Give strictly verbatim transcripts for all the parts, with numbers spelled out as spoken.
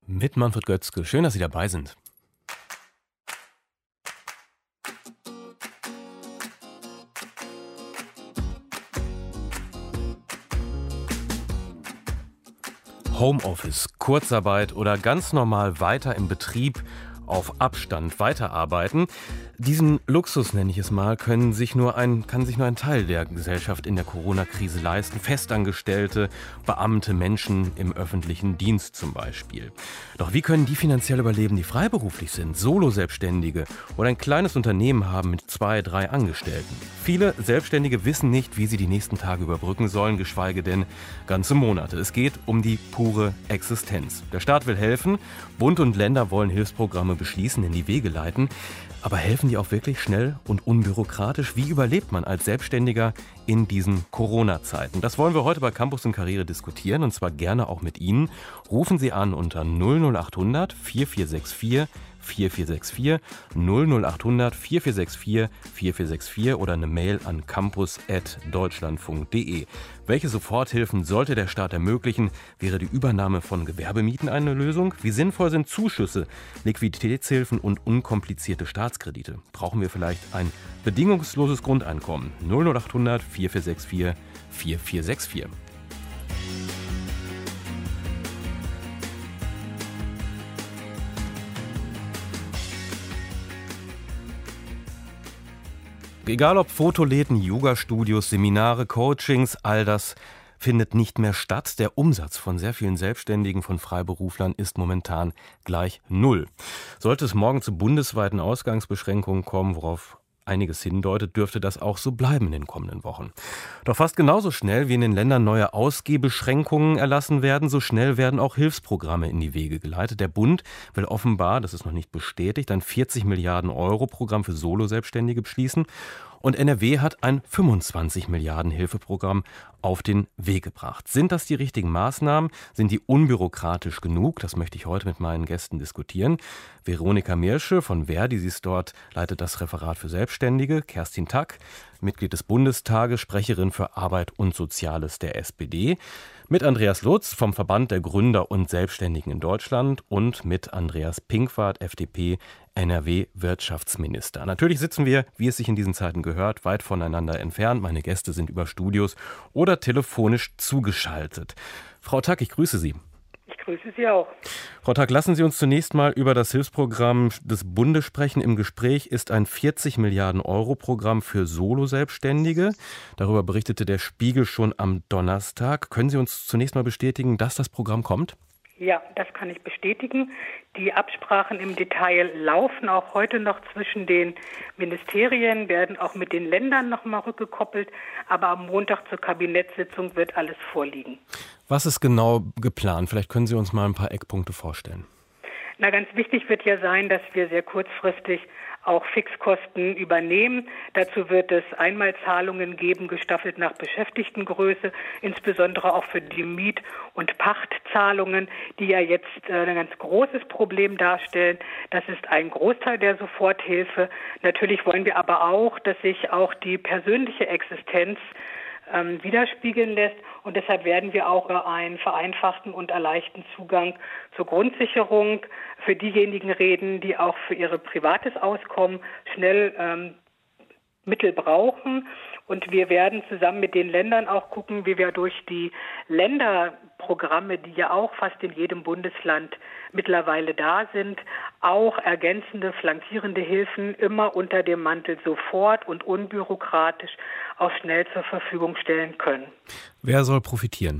Mit Manfred Götzke. Schön, dass Sie dabei sind. Homeoffice, Kurzarbeit oder ganz normal weiter im Betrieb auf Abstand weiterarbeiten. Diesen Luxus, nenne ich es mal, können sich nur ein, kann sich nur ein Teil der Gesellschaft in der Corona-Krise leisten. Festangestellte, Beamte, Menschen im öffentlichen Dienst zum Beispiel. Doch wie können die finanziell überleben, die freiberuflich sind, Solo-Selbstständige oder ein kleines Unternehmen haben mit zwei, drei Angestellten? Viele Selbstständige wissen nicht, wie sie die nächsten Tage überbrücken sollen, geschweige denn ganze Monate. Es geht um die pure Existenz. Der Staat will helfen, Bund und Länder wollen Hilfsprogramme beschließen, in die Wege leiten. Aber helfen die auch wirklich schnell und unbürokratisch? Wie überlebt man als Selbstständiger in diesen Corona-Zeiten? Das wollen wir heute bei Campus und Karriere diskutieren, und zwar gerne auch mit Ihnen. Rufen Sie an unter null null acht hundert vier vier sechs vier vier vier sechs vier, null null acht hundert vier vier sechs vier vier vier sechs vier oder eine Mail an campus at deutschlandfunk punkt de. Welche Soforthilfen sollte der Staat ermöglichen? Wäre die Übernahme von Gewerbemieten eine Lösung? Wie sinnvoll sind Zuschüsse, Liquiditätshilfen und unkomplizierte Staatskredite? Brauchen wir vielleicht ein bedingungsloses Grundeinkommen? null null acht hundert vier vier sechs vier vier vier sechs vier. Egal ob Fotoläden, Yoga-Studios, Seminare, Coachings, all das findet nicht mehr statt. Der Umsatz von sehr vielen Selbstständigen, von Freiberuflern ist momentan gleich null. Sollte es morgen zu bundesweiten Ausgangsbeschränkungen kommen, worauf einiges hindeutet, dürfte das auch so bleiben in den kommenden Wochen. Doch fast genauso schnell wie in den Ländern neue Ausgehbeschränkungen erlassen werden, so schnell werden auch Hilfsprogramme in die Wege geleitet. Der Bund will offenbar, das ist noch nicht bestätigt, ein vierzig Milliarden Euro Programm für Solo-Selbstständige beschließen. Und N R W hat ein fünfundzwanzig Milliarden Hilfeprogramm auf den Weg gebracht. Sind das die richtigen Maßnahmen? Sind die unbürokratisch genug? Das möchte ich heute mit meinen Gästen diskutieren. Veronika Mirsche von Verdi, sie ist dort, leitet das Referat für Selbstständige. Kerstin Tack, Mitglied des Bundestages, Sprecherin für Arbeit und Soziales der S P D. Mit Andreas Lutz vom Verband der Gründer und Selbstständigen in Deutschland und mit Andreas Pinkwart, F D P, N R W-Wirtschaftsminister. Natürlich sitzen wir, wie es sich in diesen Zeiten gehört, weit voneinander entfernt. Meine Gäste sind über Studios oder telefonisch zugeschaltet. Frau Tack, ich grüße Sie. Ich grüße Sie auch. Frau Tack, lassen Sie uns zunächst mal über das Hilfsprogramm des Bundes sprechen. Im Gespräch ist ein vierzig Milliarden Euro Programm für Solo-Selbstständige. Darüber berichtete der Spiegel schon am Donnerstag. Können Sie uns zunächst mal bestätigen, dass das Programm kommt? Ja, das kann ich bestätigen. Die Absprachen im Detail laufen auch heute noch zwischen den Ministerien, werden auch mit den Ländern noch mal rückgekoppelt. Aber am Montag zur Kabinettssitzung wird alles vorliegen. Was ist genau geplant? Vielleicht können Sie uns mal ein paar Eckpunkte vorstellen. Na, ganz wichtig wird ja sein, dass wir sehr kurzfristig auch Fixkosten übernehmen. Dazu wird es Einmalzahlungen geben, gestaffelt nach Beschäftigtengröße, insbesondere auch für die Miet- und Pachtzahlungen, die ja jetzt ein ganz großes Problem darstellen. Das ist ein Großteil der Soforthilfe. Natürlich wollen wir aber auch, dass sich auch die persönliche Existenz ähm, widerspiegeln lässt. Und deshalb werden wir auch über einen vereinfachten und erleichterten Zugang zur Grundsicherung für diejenigen reden, die auch für ihr privates Auskommen schnell ähm, Mittel brauchen. Und wir werden zusammen mit den Ländern auch gucken, wie wir durch die Länderprogramme, die ja auch fast in jedem Bundesland mittlerweile da sind, auch ergänzende, flankierende Hilfen immer unter dem Mantel sofort und unbürokratisch auch schnell zur Verfügung stellen können. Wer soll profitieren?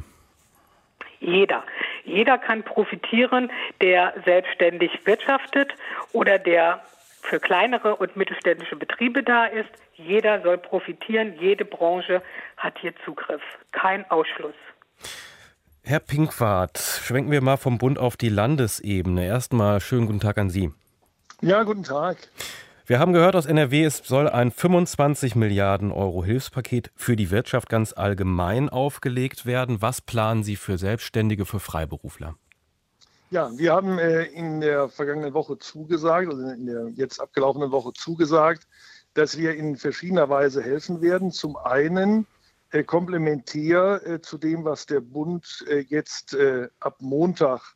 Jeder. Jeder kann profitieren, der selbstständig wirtschaftet oder der für kleinere und mittelständische Betriebe da ist. Jeder soll profitieren, jede Branche hat hier Zugriff. Kein Ausschluss. Herr Pinkwart, schwenken wir mal vom Bund auf die Landesebene. Erstmal schönen guten Tag an Sie. Ja, guten Tag. Wir haben gehört aus N R W, es soll ein fünfundzwanzig Milliarden Euro Hilfspaket für die Wirtschaft ganz allgemein aufgelegt werden. Was planen Sie für Selbstständige, für Freiberufler? Ja, wir haben äh, in der vergangenen Woche zugesagt, also in der jetzt abgelaufenen Woche zugesagt, dass wir in verschiedener Weise helfen werden. Zum einen äh, komplementär äh, zu dem, was der Bund äh, jetzt äh, ab Montag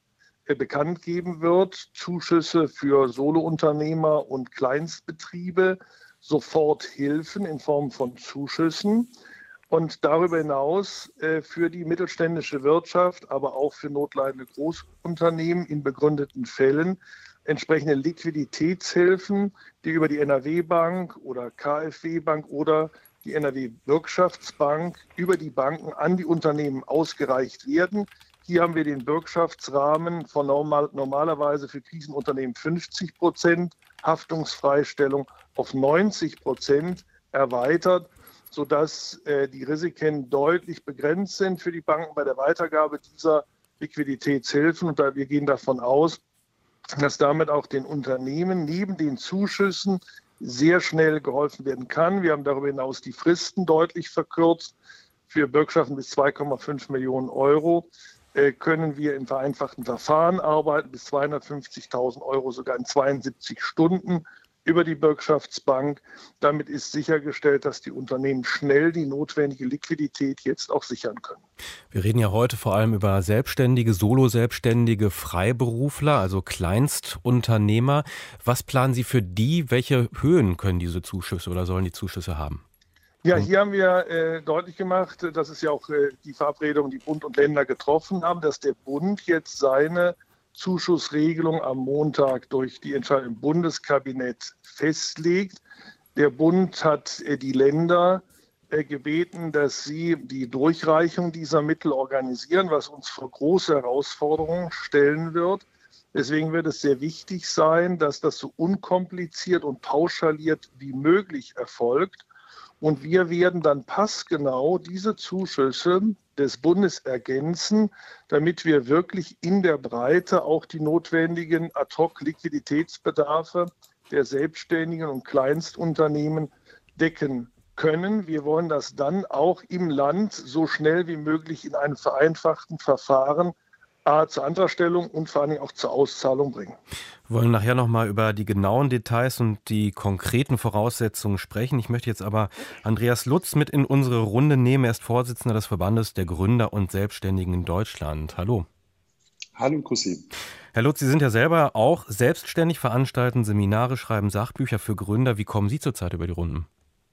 bekannt geben wird, Zuschüsse für Solounternehmer und Kleinstbetriebe, Soforthilfen in Form von Zuschüssen und darüber hinaus äh, für die mittelständische Wirtschaft, aber auch für notleidende Großunternehmen in begründeten Fällen entsprechende Liquiditätshilfen, die über die N R W-Bank oder K f W-Bank oder die N R W-Bürgschaftsbank über die Banken an die Unternehmen ausgereicht werden. Hier haben wir den Bürgschaftsrahmen von normal, normalerweise für Krisenunternehmen fünfzig Prozent Haftungsfreistellung auf neunzig Prozent erweitert, sodass äh, die Risiken deutlich begrenzt sind für die Banken bei der Weitergabe dieser Liquiditätshilfen. Und da, wir gehen davon aus, dass damit auch den Unternehmen neben den Zuschüssen sehr schnell geholfen werden kann. Wir haben darüber hinaus die Fristen deutlich verkürzt. Für Bürgschaften bis zwei Komma fünf Millionen Euro äh, können wir in vereinfachten Verfahren arbeiten, bis zweihundertfünfzigtausend Euro sogar in zweiundsiebzig Stunden über die Bürgschaftsbank. Damit ist sichergestellt, dass die Unternehmen schnell die notwendige Liquidität jetzt auch sichern können. Wir reden ja heute vor allem über Selbstständige, Solo-Selbstständige, Freiberufler, also Kleinstunternehmer. Was planen Sie für die? Welche Höhen können diese Zuschüsse oder sollen die Zuschüsse haben? Ja, hier haben wir äh, deutlich gemacht, das ist ja auch äh, die Verabredung, die Bund und Länder getroffen haben, dass der Bund jetzt seine Zuschussregelung am Montag durch die Entscheidung im Bundeskabinett festlegt. Der Bund hat äh, die Länder äh, gebeten, dass sie die Durchreichung dieser Mittel organisieren, was uns vor große Herausforderungen stellen wird. Deswegen wird es sehr wichtig sein, dass das so unkompliziert und pauschaliert wie möglich erfolgt. Und wir werden dann passgenau diese Zuschüsse des Bundes ergänzen, damit wir wirklich in der Breite auch die notwendigen Ad-hoc-Liquiditätsbedarfe der Selbstständigen und Kleinstunternehmen decken können. Wir wollen das dann auch im Land so schnell wie möglich in einem vereinfachten Verfahren A, zur Antragstellung und vor allem auch zur Auszahlung bringen. Wir wollen nachher nochmal über die genauen Details und die konkreten Voraussetzungen sprechen. Ich möchte jetzt aber Andreas Lutz mit in unsere Runde nehmen. Er ist Vorsitzender des Verbandes der Gründer und Selbstständigen in Deutschland. Hallo. Hallo, Kussi. Herr Lutz, Sie sind ja selber auch selbstständig, veranstalten Seminare, schreiben Sachbücher für Gründer. Wie kommen Sie zurzeit über die Runden?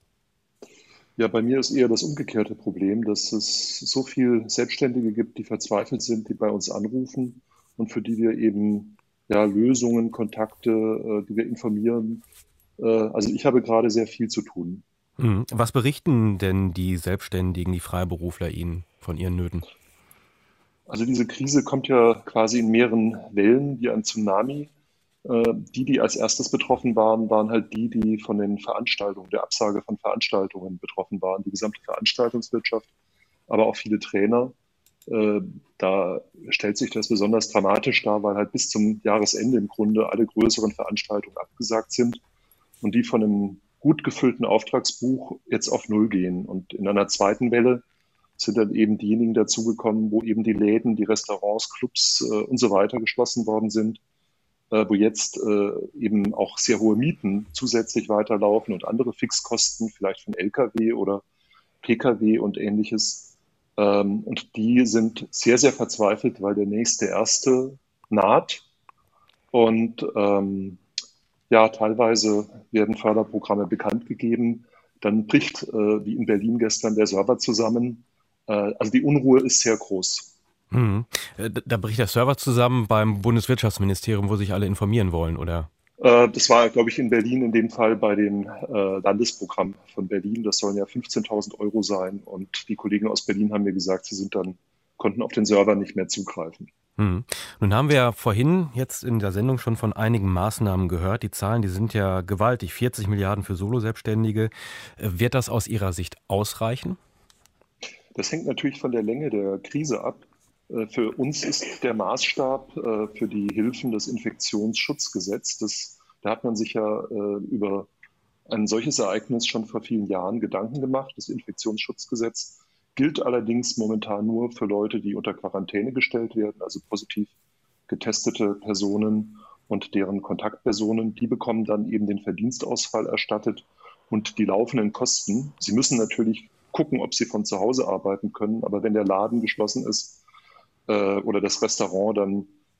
Ja, bei mir ist eher das umgekehrte Problem, dass es so viele Selbstständige gibt, die verzweifelt sind, die bei uns anrufen und für die wir eben ja, Lösungen, Kontakte, äh, die wir informieren. Äh, also ich habe gerade sehr viel zu tun. Was berichten denn die Selbstständigen, die Freiberufler Ihnen von ihren Nöten? Also diese Krise kommt ja quasi in mehreren Wellen wie ein Tsunami. Die, die als erstes betroffen waren, waren halt die, die von den Veranstaltungen, der Absage von Veranstaltungen betroffen waren, die gesamte Veranstaltungswirtschaft, aber auch viele Trainer. Da stellt sich das besonders dramatisch dar, weil halt bis zum Jahresende im Grunde alle größeren Veranstaltungen abgesagt sind und die von einem gut gefüllten Auftragsbuch jetzt auf Null gehen. Und in einer zweiten Welle sind dann eben diejenigen dazugekommen, wo eben die Läden, die Restaurants, Clubs und so weiter geschlossen worden sind, wo jetzt äh, eben auch sehr hohe Mieten zusätzlich weiterlaufen und andere Fixkosten, vielleicht von L K W oder P K W und ähnliches. Ähm, und die sind sehr, sehr verzweifelt, weil der nächste Erste naht. Und ähm, ja, teilweise werden Förderprogramme bekannt gegeben. Dann bricht, äh, wie in Berlin gestern, der Server zusammen. Äh, also die Unruhe ist sehr groß. Hm. Da bricht der Server zusammen beim Bundeswirtschaftsministerium, wo sich alle informieren wollen, oder? Das war, glaube ich, in Berlin in dem Fall bei dem Landesprogramm von Berlin. Das sollen ja fünfzehntausend Euro sein. Und die Kollegen aus Berlin haben mir gesagt, sie sind dann, konnten auf den Server nicht mehr zugreifen. Hm. Nun haben wir ja vorhin jetzt in der Sendung schon von einigen Maßnahmen gehört. Die Zahlen, die sind ja gewaltig. vierzig Milliarden für Solo-Selbstständige. Wird das aus Ihrer Sicht ausreichen? Das hängt natürlich von der Länge der Krise ab. Für uns ist der Maßstab für die Hilfen das Infektionsschutzgesetz. Das, da hat man sich ja über ein solches Ereignis schon vor vielen Jahren Gedanken gemacht. Das Infektionsschutzgesetz gilt allerdings momentan nur für Leute, die unter Quarantäne gestellt werden, also positiv getestete Personen und deren Kontaktpersonen. Die bekommen dann eben den Verdienstausfall erstattet und die laufenden Kosten. Sie müssen natürlich gucken, ob sie von zu Hause arbeiten können, aber wenn der Laden geschlossen ist, oder das Restaurant, dann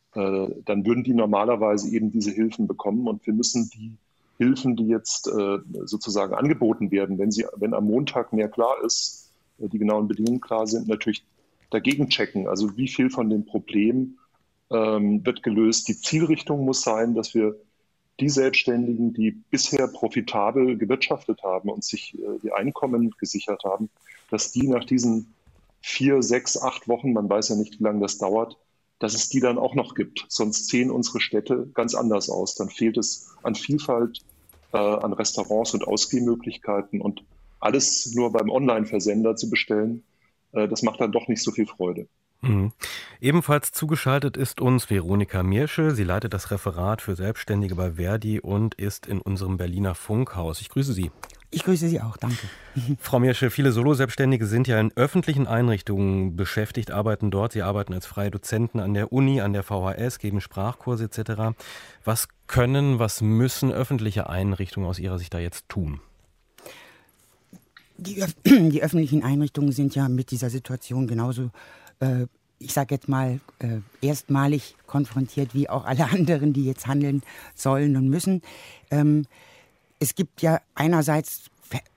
äh, dann würden die normalerweise eben diese Hilfen bekommen. Und wir müssen die Hilfen, die jetzt äh, sozusagen angeboten werden, wenn, sie, wenn am Montag mehr klar ist, äh, die genauen Bedingungen klar sind, natürlich dagegen checken. Also wie viel von dem Problem ähm, wird gelöst. Die Zielrichtung muss sein, dass wir die Selbstständigen, die bisher profitabel gewirtschaftet haben und sich äh, die Einkommen gesichert haben, dass die nach diesen vier, sechs, acht Wochen, man weiß ja nicht, wie lange das dauert, dass es die dann auch noch gibt. Sonst sehen unsere Städte ganz anders aus. Dann fehlt es an Vielfalt, äh, an Restaurants und Ausgehmöglichkeiten, und alles nur beim Online-Versender zu bestellen, äh, das macht dann doch nicht so viel Freude. Mhm. Ebenfalls zugeschaltet ist uns Veronika Miersche. Sie leitet das Referat für Selbstständige bei Verdi und ist in unserem Berliner Funkhaus. Ich grüße Sie. Ich grüße Sie auch, danke. Frau Miersche, viele Solo-Selbstständige sind ja in öffentlichen Einrichtungen beschäftigt, arbeiten dort. Sie arbeiten als freie Dozenten an der Uni, an der V H S, geben Sprachkurse et cetera. Was können, was müssen öffentliche Einrichtungen aus Ihrer Sicht da jetzt tun? Die, die öffentlichen Einrichtungen sind ja mit dieser Situation genauso, äh, ich sage jetzt mal, äh, erstmalig konfrontiert wie auch alle anderen, die jetzt handeln sollen und müssen. Ähm, Es gibt ja einerseits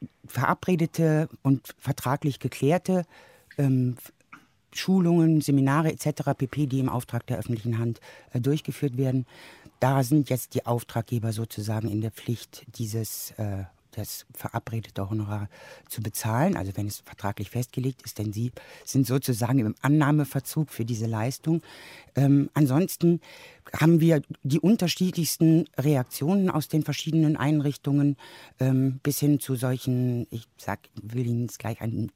verabredete und vertraglich geklärte ähm, Schulungen, Seminare et cetera pp., die im Auftrag der öffentlichen Hand äh, durchgeführt werden. Da sind jetzt die Auftraggeber sozusagen in der Pflicht, dieses äh, das verabredete Honorar zu bezahlen, also wenn es vertraglich festgelegt ist, denn sie sind sozusagen im Annahmeverzug für diese Leistung. Ähm, ansonsten haben wir die unterschiedlichsten Reaktionen aus den verschiedenen Einrichtungen, ähm, bis hin zu solchen, ich sag, will Ihnen jetzt gleich ein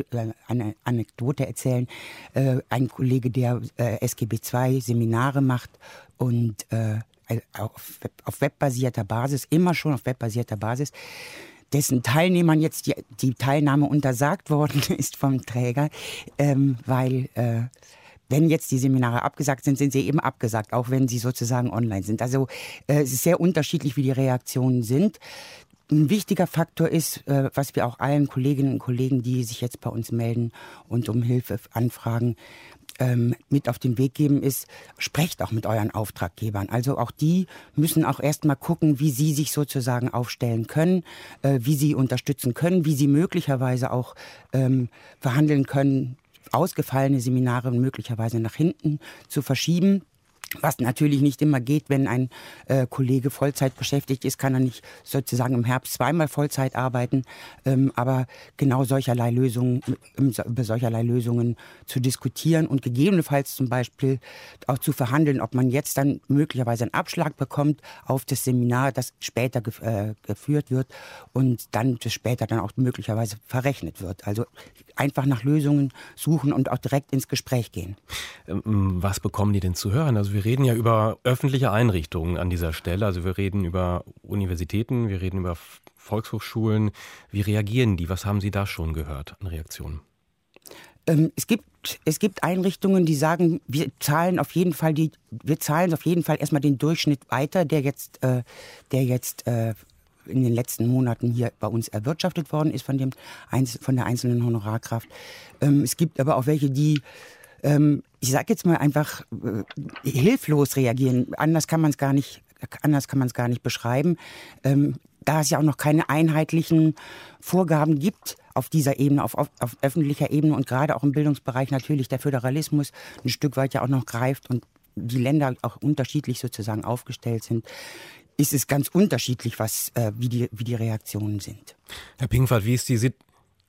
eine Anekdote erzählen. Äh, ein Kollege, der äh, S G B zwei Seminare macht und äh, auf, Web, auf webbasierter Basis, immer schon auf webbasierter Basis, dessen Teilnehmern jetzt die, die Teilnahme untersagt worden ist vom Träger, ähm, weil äh, wenn jetzt die Seminare abgesagt sind, sind sie eben abgesagt, auch wenn sie sozusagen online sind. Also äh, es ist sehr unterschiedlich, wie die Reaktionen sind. Ein wichtiger Faktor ist, äh, was wir auch allen Kolleginnen und Kollegen, die sich jetzt bei uns melden und um Hilfe anfragen, ähm, mit auf den Weg geben, ist, sprecht auch mit euren Auftraggebern. Also auch die müssen auch erstmal gucken, wie sie sich sozusagen aufstellen können, äh, wie sie unterstützen können, wie sie möglicherweise auch ähm, verhandeln können, ausgefallene Seminare möglicherweise nach hinten zu verschieben. Was natürlich nicht immer geht, wenn ein äh, Kollege Vollzeit beschäftigt ist, kann er nicht sozusagen im Herbst zweimal Vollzeit arbeiten. Ähm, aber genau solcherlei Lösungen, über solcherlei Lösungen zu diskutieren und gegebenenfalls zum Beispiel auch zu verhandeln, ob man jetzt dann möglicherweise einen Abschlag bekommt auf das Seminar, das später gef- äh, geführt wird und dann das später dann auch möglicherweise verrechnet wird. Also einfach nach Lösungen suchen und auch direkt ins Gespräch gehen. Was bekommen die denn zu hören? Also wir reden ja über öffentliche Einrichtungen an dieser Stelle. Also wir reden über Universitäten, wir reden über Volkshochschulen. Wie reagieren die? Was haben Sie da schon gehört an Reaktionen? Ähm, es gibt, es gibt Einrichtungen, die sagen, wir zahlen auf jeden Fall die, wir zahlen auf jeden Fall erstmal den Durchschnitt weiter, der jetzt, äh, der jetzt äh, in den letzten Monaten hier bei uns erwirtschaftet worden ist von dem von der einzelnen Honorarkraft. Ähm, es gibt aber auch welche, die ähm, ich sage jetzt mal einfach äh, hilflos reagieren. Anders kann man es gar nicht, anders kann man es gar nicht beschreiben. Ähm, da es ja auch noch keine einheitlichen Vorgaben gibt auf dieser Ebene, auf, auf, auf öffentlicher Ebene und gerade auch im Bildungsbereich natürlich der Föderalismus ein Stück weit ja auch noch greift und die Länder auch unterschiedlich sozusagen aufgestellt sind, ist es ganz unterschiedlich, was, äh, wie, die, wie die Reaktionen sind. Herr Pinkwart, wie ist die Situation?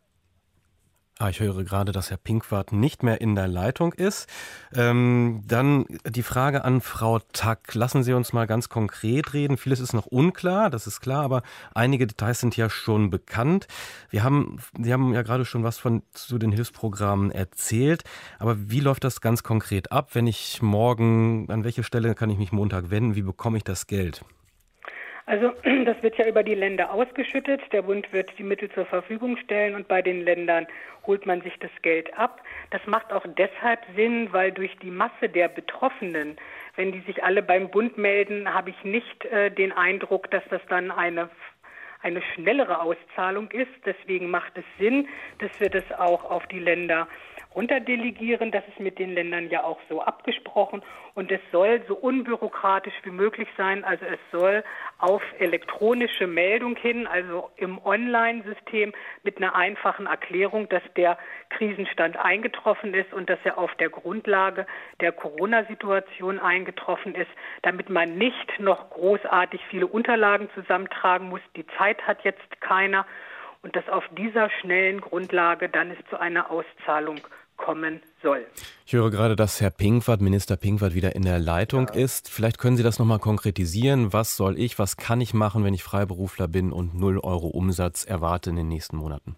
Ah, ich höre gerade, dass Herr Pinkwart nicht mehr in der Leitung ist. Ähm, dann die Frage an Frau Tack. Lassen Sie uns mal ganz konkret reden. Vieles ist noch unklar, das ist klar, aber einige Details sind ja schon bekannt. Wir haben, Sie haben ja gerade schon was von zu den Hilfsprogrammen erzählt. Aber wie läuft das ganz konkret ab? Wenn ich morgen, an welche Stelle kann ich mich Montag wenden? Wie bekomme ich das Geld? Also das wird ja über die Länder ausgeschüttet. Der Bund wird die Mittel zur Verfügung stellen und bei den Ländern holt man sich das Geld ab. Das macht auch deshalb Sinn, weil durch die Masse der Betroffenen, wenn die sich alle beim Bund melden, habe ich nicht äh, den Eindruck, dass das dann eine eine schnellere Auszahlung ist. Deswegen macht es Sinn, dass wir das auch auf die Länder runterdelegieren. Das ist mit den Ländern ja auch so abgesprochen. Und es soll so unbürokratisch wie möglich sein. Also es soll auf elektronische Meldung hin, also im Online-System mit einer einfachen Erklärung, dass der Krisenstand eingetroffen ist und dass er auf der Grundlage der Corona-Situation eingetroffen ist, damit man nicht noch großartig viele Unterlagen zusammentragen muss. Die Zeit hat jetzt keiner. Und dass auf dieser schnellen Grundlage dann es zu einer Auszahlung kommen soll. Ich höre gerade, dass Herr Pinkwart, Minister Pinkwart, wieder in der Leitung ja. ist. Vielleicht können Sie das nochmal konkretisieren. Was soll ich, was kann ich machen, wenn ich Freiberufler bin und null Euro Umsatz erwarte in den nächsten Monaten?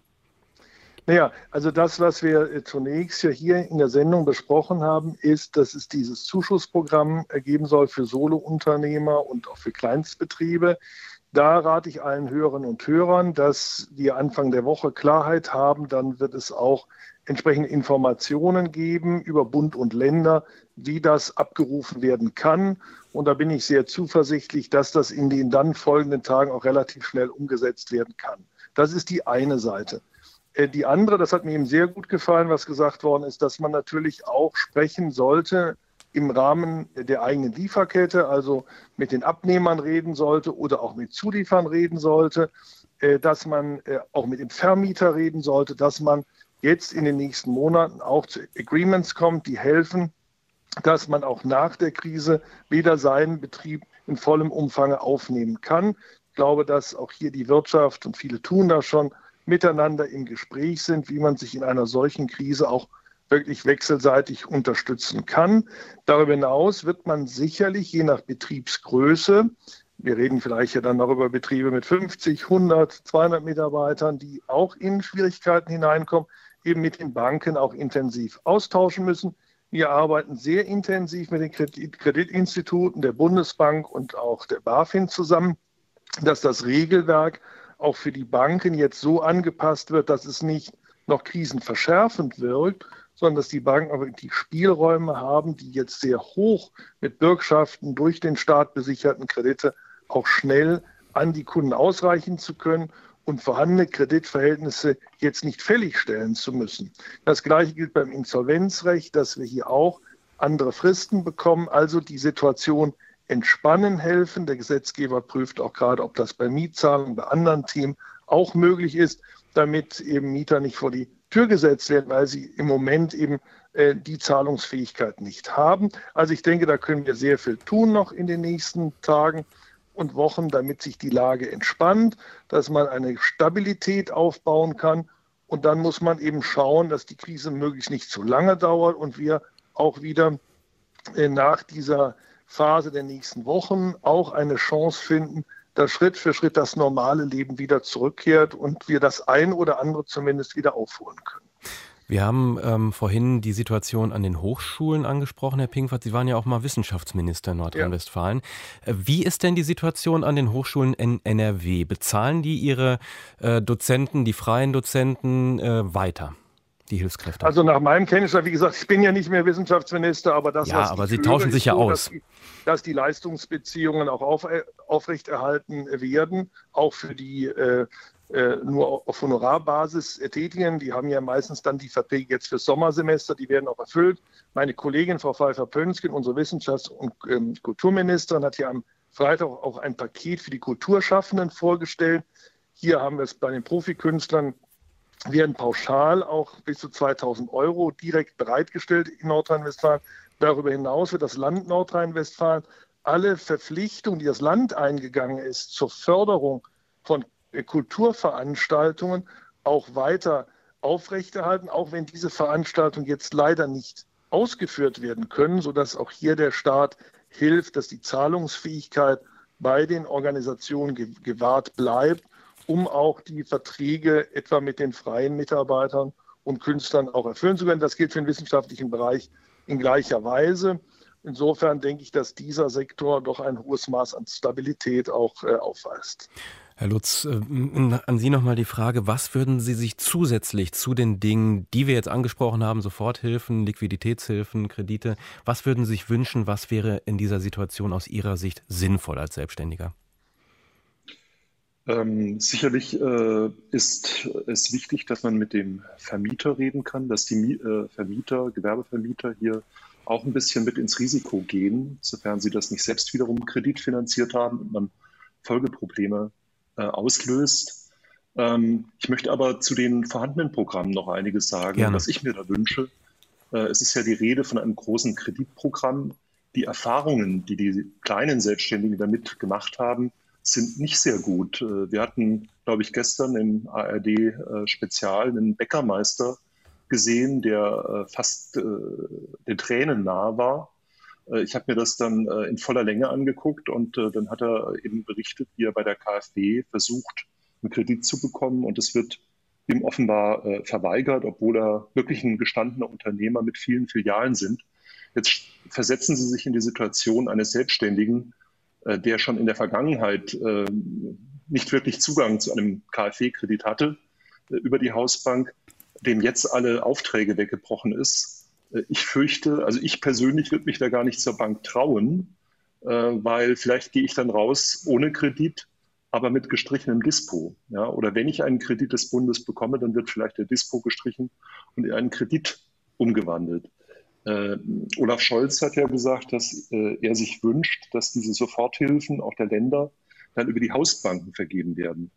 Naja, also das, was wir zunächst ja hier in der Sendung besprochen haben, ist, dass es dieses Zuschussprogramm geben soll für Solounternehmer und auch für Kleinstbetriebe. Da rate ich allen Hörerinnen und Hörern, dass wir Anfang der Woche Klarheit haben. Dann wird es auch entsprechende Informationen geben über Bund und Länder, wie das abgerufen werden kann. Und da bin ich sehr zuversichtlich, dass das in den dann folgenden Tagen auch relativ schnell umgesetzt werden kann. Das ist die eine Seite. Die andere, das hat mir eben sehr gut gefallen, was gesagt worden ist, dass man natürlich auch sprechen sollte im Rahmen der eigenen Lieferkette, also mit den Abnehmern reden sollte oder auch mit Zuliefern reden sollte, dass man auch mit dem Vermieter reden sollte, dass man jetzt in den nächsten Monaten auch zu Agreements kommt, die helfen, dass man auch nach der Krise wieder seinen Betrieb in vollem Umfang aufnehmen kann. Ich glaube, dass auch hier die Wirtschaft, und viele tun das schon, miteinander im Gespräch sind, wie man sich in einer solchen Krise auch wirklich wechselseitig unterstützen kann. Darüber hinaus wird man sicherlich je nach Betriebsgröße, wir reden vielleicht ja dann noch über Betriebe mit fünfzig, hundert, zweihundert Mitarbeitern, die auch in Schwierigkeiten hineinkommen, eben mit den Banken auch intensiv austauschen müssen. Wir arbeiten sehr intensiv mit den Kreditinstituten der Bundesbank und auch der BaFin zusammen, dass das Regelwerk auch für die Banken jetzt so angepasst wird, dass es nicht noch krisenverschärfend wirkt, sondern dass die Banken aber die Spielräume haben, die jetzt sehr hoch mit Bürgschaften durch den Staat besicherten Kredite auch schnell an die Kunden ausreichen zu können und vorhandene Kreditverhältnisse jetzt nicht fälligstellen zu müssen. Das Gleiche gilt beim Insolvenzrecht, dass wir hier auch andere Fristen bekommen, also die Situation entspannen helfen. Der Gesetzgeber prüft auch gerade, ob das bei Mietzahlungen, bei anderen Themen auch möglich ist, damit eben Mieter nicht vor die Tür gesetzt werden, weil sie im Moment eben äh, die Zahlungsfähigkeit nicht haben. Also ich denke, da können wir sehr viel tun noch in den nächsten Tagen und Wochen, damit sich die Lage entspannt, dass man eine Stabilität aufbauen kann. Und dann muss man eben schauen, dass die Krise möglichst nicht zu lange dauert und wir auch wieder äh, nach dieser Phase der nächsten Wochen auch eine Chance finden, dass Schritt für Schritt das normale Leben wieder zurückkehrt und wir das ein oder andere zumindest wieder aufholen können. Wir haben ähm, vorhin die Situation an den Hochschulen angesprochen, Herr Pinkwart. Sie waren ja auch mal Wissenschaftsminister in Nordrhein-Westfalen. Ja. Wie ist denn die Situation an den Hochschulen in N R W? Bezahlen die ihre äh, Dozenten, die freien Dozenten äh, weiter? Die Hilfskräfte. Also nach meinem Kenntnisstand, wie gesagt, ich bin ja nicht mehr Wissenschaftsminister, aber das, ja, was aber ich Sie höre, tauschen sich ja so, aus. Dass die, dass die Leistungsbeziehungen auch auf, aufrechterhalten werden, auch für die äh, äh, nur auf Honorarbasis äh, tätigen. Die haben ja meistens dann die Verträge jetzt fürs Sommersemester, die werden auch erfüllt. Meine Kollegin Frau Pfeiffer-Pönsken, unsere Wissenschafts- und ähm, Kulturministerin, hat ja am Freitag auch ein Paket für die Kulturschaffenden vorgestellt. Hier haben wir es bei den Profikünstlern, werden pauschal auch bis zu zweitausend Euro direkt bereitgestellt in Nordrhein-Westfalen. Darüber hinaus wird das Land Nordrhein-Westfalen alle Verpflichtungen, die das Land eingegangen ist, zur Förderung von Kulturveranstaltungen auch weiter aufrechterhalten, auch wenn diese Veranstaltungen jetzt leider nicht ausgeführt werden können, sodass auch hier der Staat hilft, dass die Zahlungsfähigkeit bei den Organisationen gewahrt bleibt, um auch die Verträge etwa mit den freien Mitarbeitern und Künstlern auch erfüllen zu können. Das gilt für den wissenschaftlichen Bereich in gleicher Weise. Insofern denke ich, dass dieser Sektor doch ein hohes Maß an Stabilität auch äh, aufweist. Herr Lutz, äh, an Sie nochmal die Frage, was würden Sie sich zusätzlich zu den Dingen, die wir jetzt angesprochen haben, Soforthilfen, Liquiditätshilfen, Kredite, was würden Sie sich wünschen, was wäre in dieser Situation aus Ihrer Sicht sinnvoll als Selbstständiger? Ähm, sicherlich äh, ist es wichtig, dass man mit dem Vermieter reden kann, dass die äh, Vermieter, Gewerbevermieter hier auch ein bisschen mit ins Risiko gehen, sofern sie das nicht selbst wiederum kreditfinanziert haben und man Folgeprobleme äh, auslöst. Ähm, ich möchte aber zu den vorhandenen Programmen noch einiges sagen, Gerne. was ich mir da wünsche. Äh, es ist ja die Rede von einem großen Kreditprogramm. Die Erfahrungen, die die kleinen Selbstständigen damit gemacht haben, sind nicht sehr gut. Wir hatten, glaube ich, gestern im A R D-Spezial einen Bäckermeister gesehen, der fast den Tränen nahe war. Ich habe mir das dann in voller Länge angeguckt und dann hat er eben berichtet, wie er bei der KfW versucht, einen Kredit zu bekommen und es wird ihm offenbar verweigert, obwohl er wirklich ein gestandener Unternehmer mit vielen Filialen sind. Jetzt versetzen Sie sich in die Situation eines Selbstständigen, der schon in der Vergangenheit äh, nicht wirklich Zugang zu einem KfW-Kredit hatte äh, über die Hausbank, dem jetzt alle Aufträge weggebrochen ist. Äh, ich fürchte, also ich persönlich würde mich da gar nicht zur Bank trauen, äh, weil vielleicht gehe ich dann raus ohne Kredit, aber mit gestrichenem Dispo. Ja? Oder wenn ich einen Kredit des Bundes bekomme, dann wird vielleicht der Dispo gestrichen und in einen Kredit umgewandelt. Äh, Olaf Scholz hat ja gesagt, dass äh, er sich wünscht, dass diese Soforthilfen auch der Länder dann über die Hausbanken vergeben werden.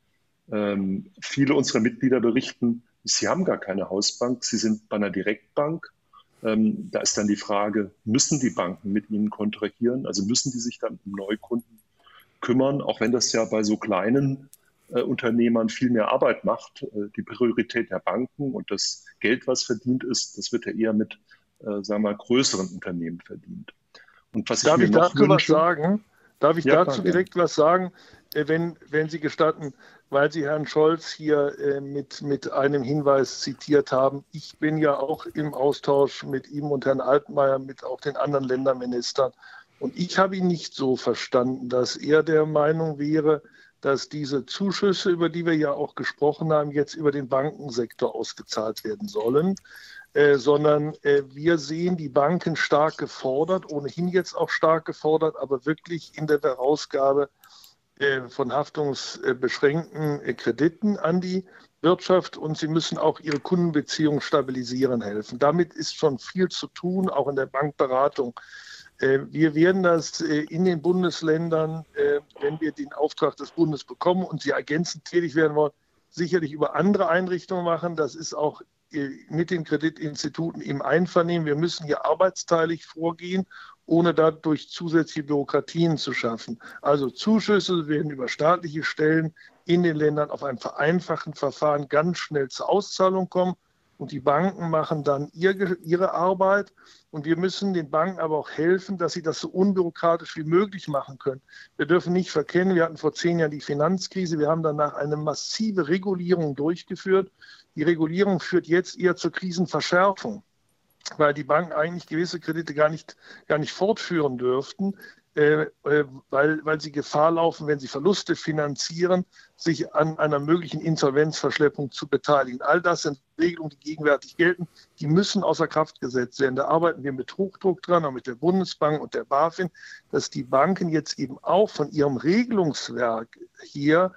Ähm, viele unserer Mitglieder berichten, sie haben gar keine Hausbank, sie sind bei einer Direktbank. Ähm, da ist dann die Frage, müssen die Banken mit ihnen kontrahieren? Also müssen die sich dann um Neukunden kümmern, auch wenn das ja bei so kleinen äh, Unternehmern viel mehr Arbeit macht. Äh, die Priorität der Banken und das Geld, was verdient ist, das wird ja eher mit Äh, sagen wir mal, größeren Unternehmen verdient. Und was Darf ich, ich mir noch dazu wünsche, was sagen? Darf ich ja, dazu klar, direkt was sagen, äh, wenn, wenn Sie gestatten, weil Sie Herrn Scholz hier äh, mit, mit einem Hinweis zitiert haben. Ich bin ja auch im Austausch mit ihm und Herrn Altmaier, mit auch den anderen Länderministern. Und ich habe ihn nicht so verstanden, dass er der Meinung wäre, dass diese Zuschüsse, über die wir ja auch gesprochen haben, jetzt über den Bankensektor ausgezahlt werden sollen. Äh, sondern äh, wir sehen die Banken stark gefordert, ohnehin jetzt auch stark gefordert, aber wirklich in der Herausgabe äh, von haftungsbeschränkten äh, Krediten an die Wirtschaft und sie müssen auch ihre Kundenbeziehungen stabilisieren helfen. Damit ist schon viel zu tun, auch in der Bankberatung. Äh, wir werden das äh, in den Bundesländern, äh, wenn wir den Auftrag des Bundes bekommen und sie ergänzend tätig werden wollen, sicherlich über andere Einrichtungen machen. Das ist auch mit den Kreditinstituten im Einvernehmen. Wir müssen hier arbeitsteilig vorgehen, ohne dadurch zusätzliche Bürokratien zu schaffen. Also Zuschüsse werden über staatliche Stellen in den Ländern auf einem vereinfachten Verfahren ganz schnell zur Auszahlung kommen und die Banken machen dann ihre, ihre Arbeit. Und wir müssen den Banken aber auch helfen, dass sie das so unbürokratisch wie möglich machen können. Wir dürfen nicht verkennen, wir hatten vor zehn Jahren die Finanzkrise, wir haben danach eine massive Regulierung durchgeführt. Die Regulierung führt jetzt eher zur Krisenverschärfung, weil die Banken eigentlich gewisse Kredite gar nicht, gar nicht fortführen dürften, äh, äh, weil, weil sie Gefahr laufen, wenn sie Verluste finanzieren, sich an einer möglichen Insolvenzverschleppung zu beteiligen. All das sind Regelungen, die gegenwärtig gelten, die müssen außer Kraft gesetzt werden. Da arbeiten wir mit Hochdruck dran, auch mit der Bundesbank und der BaFin, dass die Banken jetzt eben auch von ihrem Regelungswerk hier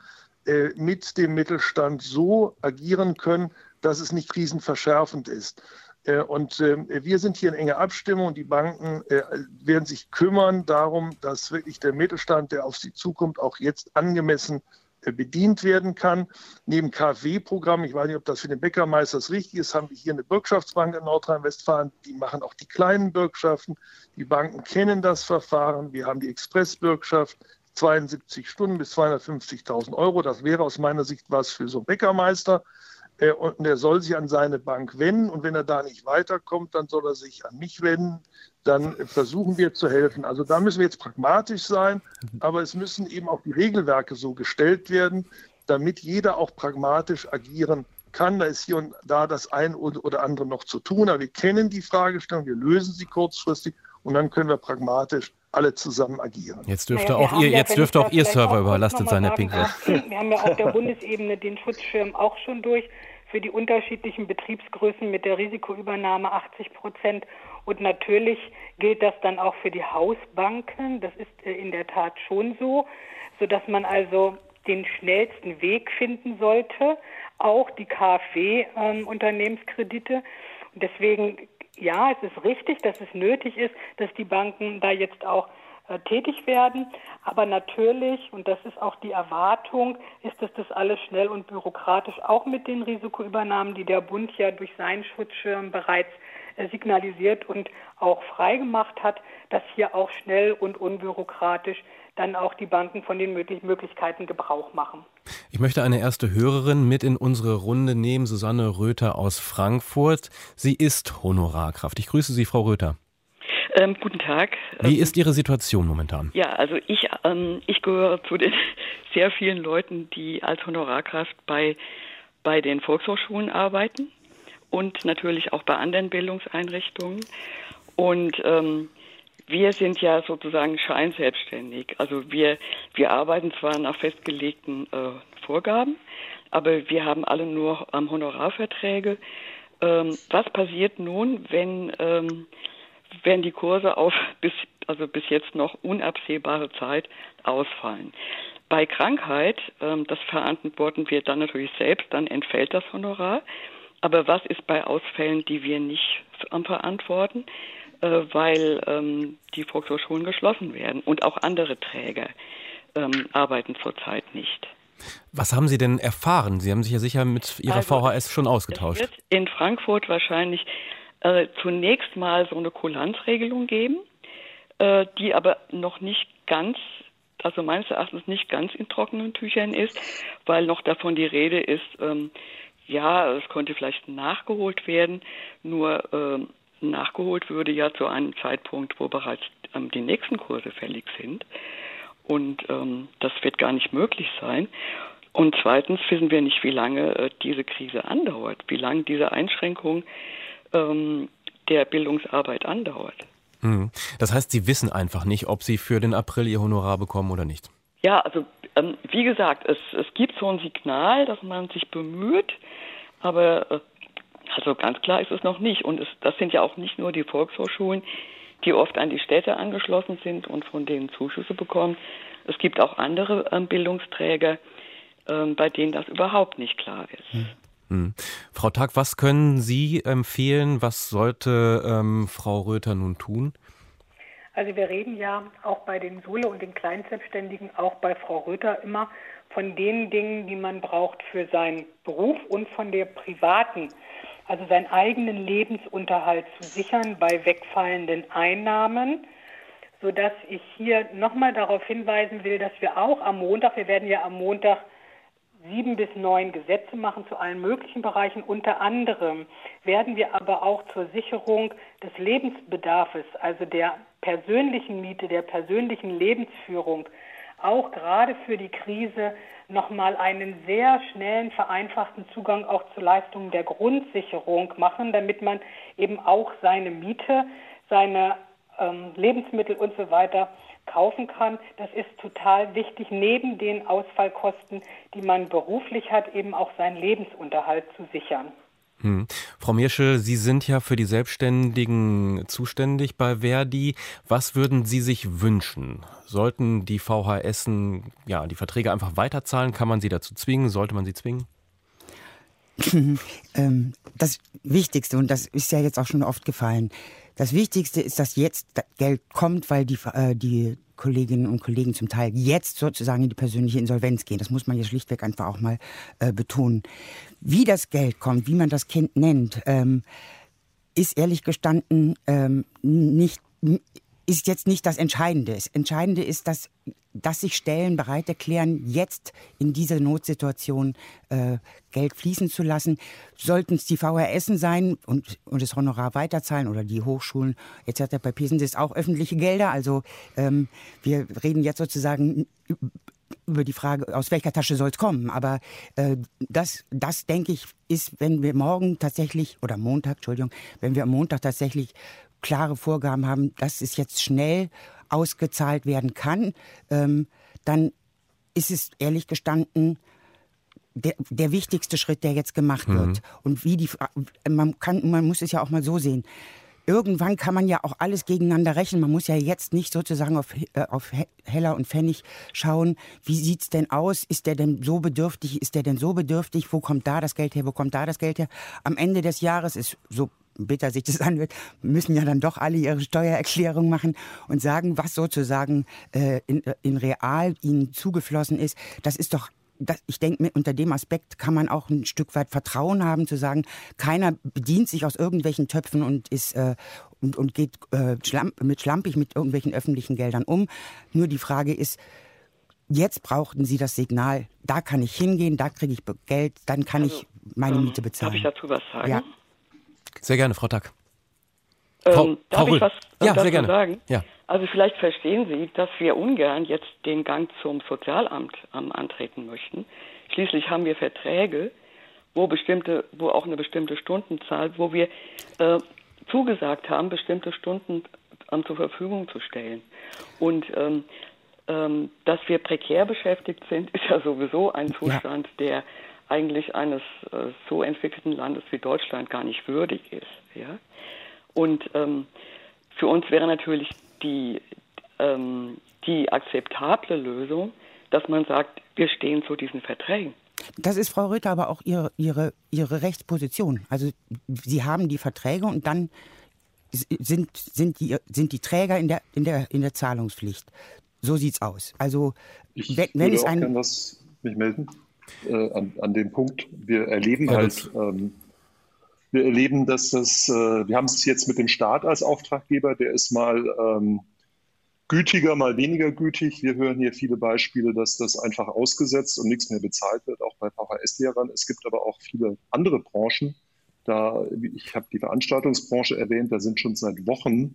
mit dem Mittelstand so agieren können, dass es nicht krisenverschärfend ist. Und wir sind hier in enger Abstimmung und die Banken werden sich kümmern darum, dass wirklich der Mittelstand, der auf sie zukommt, auch jetzt angemessen bedient werden kann. Neben KfW-Programmen, ich weiß nicht, ob das für den Bäckermeister das richtig ist, haben wir hier eine Bürgschaftsbank in Nordrhein-Westfalen, die machen auch die kleinen Bürgschaften. Die Banken kennen das Verfahren. Wir haben die Expressbürgschaft, zweiundsiebzig Stunden bis zweihundertfünfzigtausend Euro. Das wäre aus meiner Sicht was für so einen Bäckermeister. Und er soll sich an seine Bank wenden. Und wenn er da nicht weiterkommt, dann soll er sich an mich wenden. Dann versuchen wir zu helfen. Also da müssen wir jetzt pragmatisch sein. Aber es müssen eben auch die Regelwerke so gestellt werden, damit jeder auch pragmatisch agieren kann. Da ist hier und da das ein oder andere noch zu tun. Aber wir kennen die Fragestellung, wir lösen sie kurzfristig. Und dann können wir pragmatisch alle zusammen agieren. Jetzt dürfte naja, auch ihr, ja, jetzt dürfte auch Ihr Server auch überlastet sein, Herr Pinkwart. Wir haben ja auf der Bundesebene den Schutzschirm auch schon durch für die unterschiedlichen Betriebsgrößen mit der Risikoübernahme achtzig Prozent. Und natürlich gilt das dann auch für die Hausbanken. Das ist in der Tat schon so, sodass man also den schnellsten Weg finden sollte, auch die K f W-Unternehmenskredite. Ähm, und deswegen, ja, es ist richtig, dass es nötig ist, dass die Banken da jetzt auch äh, tätig werden. Aber natürlich, und das ist auch die Erwartung, ist, dass das alles schnell und bürokratisch, auch mit den Risikoübernahmen, die der Bund ja durch seinen Schutzschirm bereits äh, signalisiert und auch freigemacht hat, dass hier auch schnell und unbürokratisch dann auch die Banken von den Möglichkeiten Gebrauch machen. Ich möchte eine erste Hörerin mit in unsere Runde nehmen, Susanne Röther aus Frankfurt. Sie ist Honorarkraft. Ich grüße Sie, Frau Röther. Ähm, guten Tag. Wie ist Ihre Situation momentan? Ja, also ich, ähm, ich gehöre zu den sehr vielen Leuten, die als Honorarkraft bei, bei den Volkshochschulen arbeiten und natürlich auch bei anderen Bildungseinrichtungen. Und ähm, wir sind ja sozusagen scheinselbstständig. Also wir, wir arbeiten zwar nach festgelegten äh, Vorgaben, aber wir haben alle nur ähm, Honorarverträge. Ähm, was passiert nun, wenn, ähm, wenn die Kurse auf bis, also bis jetzt noch unabsehbare Zeit ausfallen? Bei Krankheit, ähm, das verantworten wir dann natürlich selbst, dann entfällt das Honorar. Aber was ist bei Ausfällen, die wir nicht ähm, verantworten? Weil ähm, die Volkshochschulen geschlossen werden und auch andere Träger ähm, arbeiten zurzeit nicht. Was haben Sie denn erfahren? Sie haben sich ja sicher mit Ihrer also, V H S schon ausgetauscht. Es wird in Frankfurt wahrscheinlich äh, zunächst mal so eine Kulanzregelung geben, äh, die aber noch nicht ganz, also meines Erachtens nicht ganz in trockenen Tüchern ist, weil noch davon die Rede ist, ähm, ja, es konnte vielleicht nachgeholt werden, nur ähm, nachgeholt würde ja zu einem Zeitpunkt, wo bereits ähm, die nächsten Kurse fällig sind. Und ähm, das wird gar nicht möglich sein. Und zweitens wissen wir nicht, wie lange äh, diese Krise andauert, wie lange diese Einschränkung ähm, der Bildungsarbeit andauert. Hm. Das heißt, Sie wissen einfach nicht, ob Sie für den April Ihr Honorar bekommen oder nicht? Ja, also ähm, wie gesagt, es, es gibt so ein Signal, dass man sich bemüht, aber äh, also ganz klar ist es noch nicht. Und es, das sind ja auch nicht nur die Volkshochschulen, die oft an die Städte angeschlossen sind und von denen Zuschüsse bekommen. Es gibt auch andere ähm, Bildungsträger, ähm, bei denen das überhaupt nicht klar ist. Hm. Hm. Frau Tag, was können Sie empfehlen? Was sollte ähm, Frau Röther nun tun? Also wir reden ja auch bei den Solo- und den Kleinselbstständigen, auch bei Frau Röther immer von den Dingen, die man braucht für seinen Beruf und von der privaten, also seinen eigenen Lebensunterhalt zu sichern bei wegfallenden Einnahmen, sodass ich hier nochmal darauf hinweisen will, dass wir auch am Montag, wir werden ja am Montag sieben bis neun Gesetze machen zu allen möglichen Bereichen. Unter anderem werden wir aber auch zur Sicherung des Lebensbedarfs, also der persönlichen Miete, der persönlichen Lebensführung, auch gerade für die Krise nochmal einen sehr schnellen, vereinfachten Zugang auch zu Leistungen der Grundsicherung machen, damit man eben auch seine Miete, seine ähm, Lebensmittel und so weiter kaufen kann. Das ist total wichtig, neben den Ausfallkosten, die man beruflich hat, eben auch seinen Lebensunterhalt zu sichern. Hm. Frau Mierschel, Sie sind ja für die Selbstständigen zuständig bei Verdi. Was würden Sie sich wünschen? Sollten die V H S'en ja, die Verträge einfach weiterzahlen? Kann man sie dazu zwingen? Sollte man sie zwingen? Das Wichtigste, und das ist ja jetzt auch schon oft gefallen, das Wichtigste ist, dass jetzt das Geld kommt, weil die, äh, die Kolleginnen und Kollegen zum Teil jetzt sozusagen in die persönliche Insolvenz gehen. Das muss man ja schlichtweg einfach auch mal äh, betonen. Wie das Geld kommt, wie man das Kind nennt, ähm, ist ehrlich gestanden ähm, nicht, ist jetzt nicht das Entscheidende. Das Entscheidende ist, dass, dass sich Stellen bereit erklären, jetzt in dieser Notsituation äh, Geld fließen zu lassen. Sollten es die V H S'en sein und, und das Honorar weiterzahlen oder die Hochschulen et cetera. Bei P sind es auch öffentliche Gelder. Also ähm, wir reden jetzt sozusagen über die Frage, aus welcher Tasche soll es kommen. Aber äh, das, das, denke ich, ist, wenn wir morgen tatsächlich, oder Montag, Entschuldigung, wenn wir am Montag tatsächlich klare Vorgaben haben, dass es jetzt schnell ausgezahlt werden kann, ähm, dann ist es ehrlich gestanden der, der wichtigste Schritt, der jetzt gemacht mhm. wird. Und wie die, man kann, man muss es ja auch mal so sehen. irgendwann kann man ja auch alles gegeneinander rechnen. Man muss ja jetzt nicht sozusagen auf, äh, auf Heller und Pfennig schauen, wie sieht es denn aus? Ist der denn so bedürftig? Ist der denn so bedürftig? Wo kommt da das Geld her? Wo kommt da das Geld her? Am Ende des Jahres ist, so bitter sich das anhört, müssen ja dann doch alle ihre Steuererklärung machen und sagen, was sozusagen äh, in, in real ihnen zugeflossen ist. Das ist doch Das, ich denke, unter dem Aspekt kann man auch ein Stück weit Vertrauen haben, zu sagen, keiner bedient sich aus irgendwelchen Töpfen und ist äh, und, und geht äh, schlamp, mit schlampig mit irgendwelchen öffentlichen Geldern um. Nur die Frage ist, jetzt brauchten Sie das Signal, da kann ich hingehen, da kriege ich Geld, dann kann also, ich meine ähm, Miete bezahlen. Darf ich dazu was sagen? Ja. Sehr gerne, Frau Tack. Ähm, Frau, darf Frau ich was ja, dazu sehr gerne. sagen? Ja. Also vielleicht verstehen Sie, dass wir ungern jetzt den Gang zum Sozialamt ähm, antreten möchten. Schließlich haben wir Verträge, wo bestimmte, wo auch eine bestimmte Stundenzahl, wo wir äh, zugesagt haben, bestimmte Stunden ähm, zur Verfügung zu stellen. Und ähm, ähm, dass wir prekär beschäftigt sind, ist ja sowieso ein Zustand, ja. der eigentlich eines äh, so entwickelten Landes wie Deutschland gar nicht würdig ist. Ja? Und ähm, für uns wäre natürlich die, ähm, die akzeptable Lösung, dass man sagt, wir stehen zu diesen Verträgen. Das ist, Frau Rüther, aber auch Ihre, Ihre, Ihre Rechtsposition. Also Sie haben die Verträge und dann sind, sind, die, sind die Träger in der, in der, in der Zahlungspflicht. So sieht's aus. Also ich wenn, wenn würde es auch ein gerne was mich melden äh, an, an dem Punkt. Wir erleben ja, halt... Ähm, Wir erleben, dass das, äh, wir haben es jetzt mit dem Staat als Auftraggeber, der ist mal ähm, gütiger, mal weniger gütig. Wir hören hier viele Beispiele, dass das einfach ausgesetzt und nichts mehr bezahlt wird, auch bei V H S-Lehrern. Es gibt aber auch viele andere Branchen. Da, ich habe die Veranstaltungsbranche erwähnt, da sind schon seit Wochen,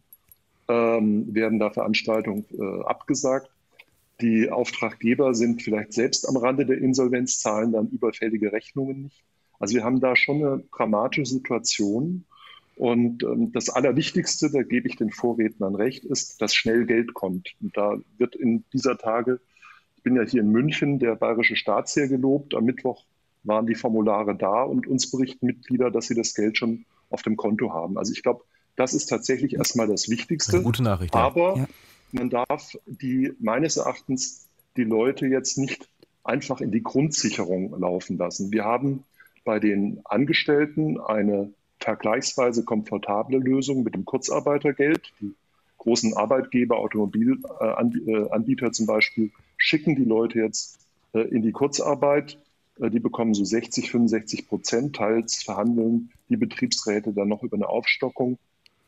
ähm, werden da Veranstaltungen äh, abgesagt. Die Auftraggeber sind vielleicht selbst am Rande der Insolvenz, zahlen dann überfällige Rechnungen nicht. Also wir haben da schon eine dramatische Situation und ähm, das Allerwichtigste, da gebe ich den Vorrednern recht, ist, dass schnell Geld kommt. Und da wird in dieser Tage, ich bin ja hier in München, der bayerische Staatsherr gelobt. Am Mittwoch waren die Formulare da und uns berichten Mitglieder, dass sie das Geld schon auf dem Konto haben. Also ich glaube, das ist tatsächlich erstmal das Wichtigste. Eine gute Nachricht. Ja. Aber ja. man darf die meines Erachtens die Leute jetzt nicht einfach in die Grundsicherung laufen lassen. Wir haben bei den Angestellten eine vergleichsweise komfortable Lösung mit dem Kurzarbeitergeld. Die großen Arbeitgeber, Automobilanbieter zum Beispiel, schicken die Leute jetzt in die Kurzarbeit. Die bekommen so sechzig, fünfundsechzig Prozent. Teils verhandeln die Betriebsräte dann noch über eine Aufstockung.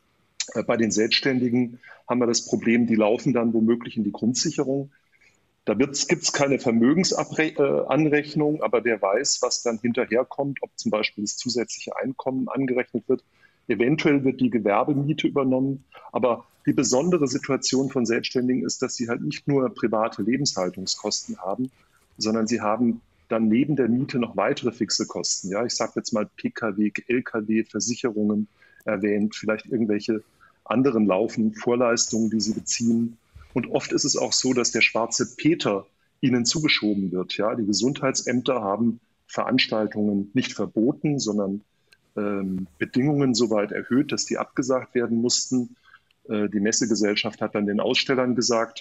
Bei den Selbstständigen haben wir das Problem, die laufen dann womöglich in die Grundsicherung. Da gibt es keine Vermögensanrechnung, aber wer weiß, was dann hinterherkommt, ob zum Beispiel das zusätzliche Einkommen angerechnet wird. Eventuell wird die Gewerbemiete übernommen. Aber die besondere Situation von Selbstständigen ist, dass sie halt nicht nur private Lebenshaltungskosten haben, sondern sie haben dann neben der Miete noch weitere fixe Kosten. Ja, ich sage jetzt mal P K W, L K W, Versicherungen erwähnt, vielleicht irgendwelche anderen laufenden Vorleistungen, die sie beziehen. Und oft ist es auch so, dass der schwarze Peter ihnen zugeschoben wird. Ja, die Gesundheitsämter haben Veranstaltungen nicht verboten, sondern ähm, Bedingungen so weit erhöht, dass die abgesagt werden mussten. Äh, die Messegesellschaft hat dann den Ausstellern gesagt,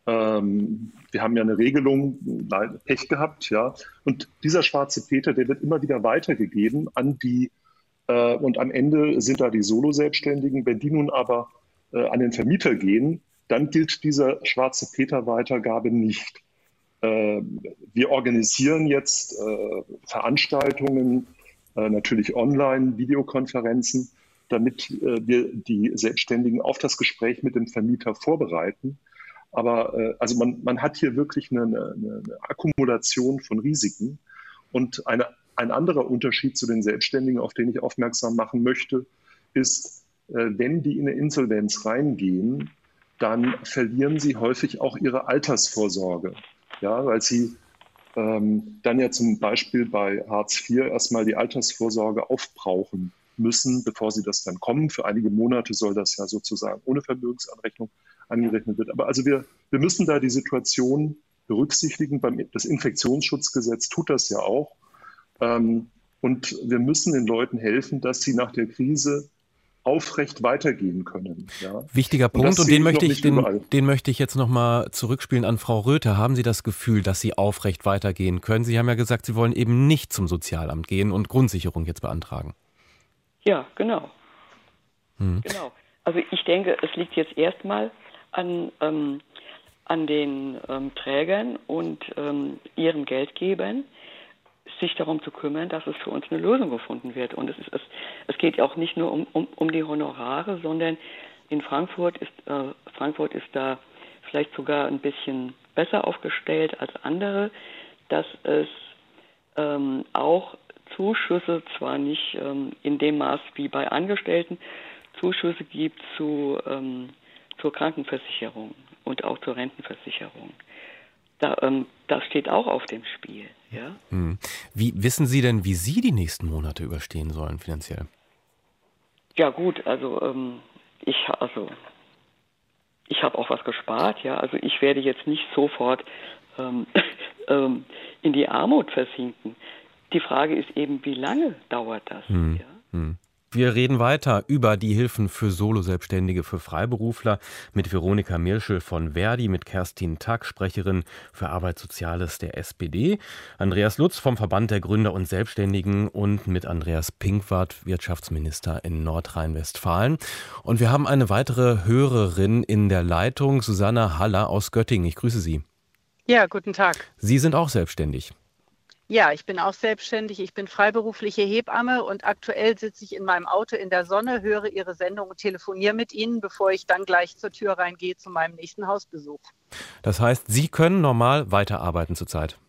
ähm, wir haben ja eine Regelung, Pech gehabt. Ja, und dieser schwarze Peter, der wird immer wieder weitergegeben an die, äh, und am Ende sind da die Solo-Selbstständigen. Wenn die nun aber äh, an den Vermieter gehen, dann gilt diese schwarze Peter-Weitergabe nicht. Äh, wir organisieren jetzt äh, Veranstaltungen, äh, natürlich online, Videokonferenzen, damit äh, wir die Selbstständigen auf das Gespräch mit dem Vermieter vorbereiten. Aber äh, also man, man hat hier wirklich eine, eine, eine Akkumulation von Risiken. Und eine, ein anderer Unterschied zu den Selbstständigen, auf den ich aufmerksam machen möchte, ist, äh, wenn die in eine Insolvenz reingehen, dann verlieren sie häufig auch ihre Altersvorsorge, ja, weil sie ähm, dann ja zum Beispiel bei Hartz vier erstmal die Altersvorsorge aufbrauchen müssen, bevor sie das dann kommen. Für einige Monate soll das ja sozusagen ohne Vermögensanrechnung angerechnet werden. Aber also wir, wir müssen da die Situation berücksichtigen. Beim, das Infektionsschutzgesetz tut das ja auch. Ähm, und wir müssen den Leuten helfen, dass sie nach der Krise aufrecht weitergehen können. Ja. Wichtiger Punkt, und, und den, möchte ich, den, den möchte ich jetzt nochmal zurückspielen an Frau Röther. Haben Sie das Gefühl, dass Sie aufrecht weitergehen können? Sie haben ja gesagt, Sie wollen eben nicht zum Sozialamt gehen und Grundsicherung jetzt beantragen. Ja, genau. Hm. Genau. Also ich denke, es liegt jetzt erstmal an, ähm, an den ähm, Trägern und ähm, ihren Geldgebern, sich darum zu kümmern, dass es für uns eine Lösung gefunden wird. Und es, ist, es, es geht auch nicht nur um, um, um die Honorare, sondern in Frankfurt ist, äh, Frankfurt ist da vielleicht sogar ein bisschen besser aufgestellt als andere, dass es ähm, auch Zuschüsse, zwar nicht ähm, in dem Maß wie bei Angestellten, Zuschüsse gibt zu, ähm, zur Krankenversicherung und auch zur Rentenversicherung. Da, ähm, das steht auch auf dem Spiel. Ja? Hm. Wie wissen Sie denn, wie Sie die nächsten Monate überstehen sollen finanziell? Ja gut, also ähm, ich also ich habe auch was gespart, ja. Also ich werde jetzt nicht sofort ähm, ähm, in die Armut versinken. Die Frage ist eben, wie lange dauert das? Hm. Ja? Hm. Wir reden weiter über die Hilfen für Solo-Selbstständige, für Freiberufler mit Veronika Mirschel von Verdi, mit Kerstin Tack, Sprecherin für Arbeit Soziales der S P D, Andreas Lutz vom Verband der Gründer und Selbstständigen und mit Andreas Pinkwart, Wirtschaftsminister in Nordrhein-Westfalen. Und wir haben eine weitere Hörerin in der Leitung, Susanne Haller aus Göttingen. Ich grüße Sie. Ja, guten Tag. Sie sind auch selbstständig. Ja, ich bin auch selbstständig. Ich bin freiberufliche Hebamme und aktuell sitze ich in meinem Auto in der Sonne, höre Ihre Sendung und telefoniere mit Ihnen, bevor ich dann gleich zur Tür reingehe zu meinem nächsten Hausbesuch. Das heißt, Sie können normal weiterarbeiten zurzeit?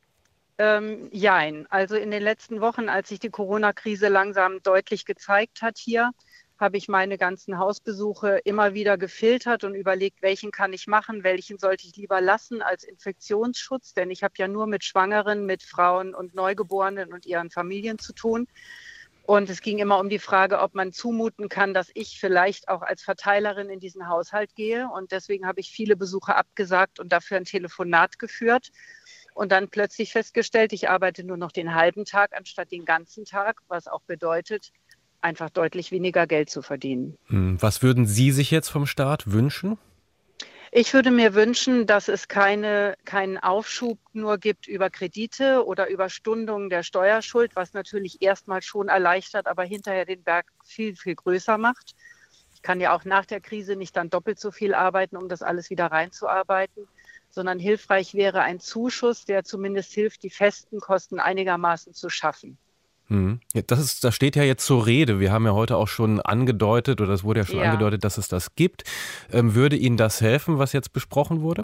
Ähm, jein. Also in den letzten Wochen, als sich die Corona-Krise langsam deutlich gezeigt hat hier, habe ich meine ganzen Hausbesuche immer wieder gefiltert und überlegt, welchen kann ich machen, welchen sollte ich lieber lassen als Infektionsschutz, denn ich habe ja nur mit Schwangeren, mit Frauen und Neugeborenen und ihren Familien zu tun. Und es ging immer um die Frage, ob man zumuten kann, dass ich vielleicht auch als Verteilerin in diesen Haushalt gehe. Und deswegen habe ich viele Besuche abgesagt und dafür ein Telefonat geführt. Und dann plötzlich festgestellt, ich arbeite nur noch den halben Tag anstatt den ganzen Tag, was auch bedeutet, einfach deutlich weniger Geld zu verdienen. Was würden Sie sich jetzt vom Staat wünschen? Ich würde mir wünschen, dass es keine, keinen Aufschub nur gibt über Kredite oder über Stundungen der Steuerschuld, was natürlich erstmal schon erleichtert, aber hinterher den Berg viel, viel größer macht. Ich kann ja auch nach der Krise nicht dann doppelt so viel arbeiten, um das alles wieder reinzuarbeiten, sondern hilfreich wäre ein Zuschuss, der zumindest hilft, die festen Kosten einigermaßen zu schaffen. Ja, das ist, das steht ja jetzt zur Rede. Wir haben ja heute auch schon angedeutet, oder es wurde ja schon ja. angedeutet, dass es das gibt. Ähm, würde Ihnen das helfen, was jetzt besprochen wurde?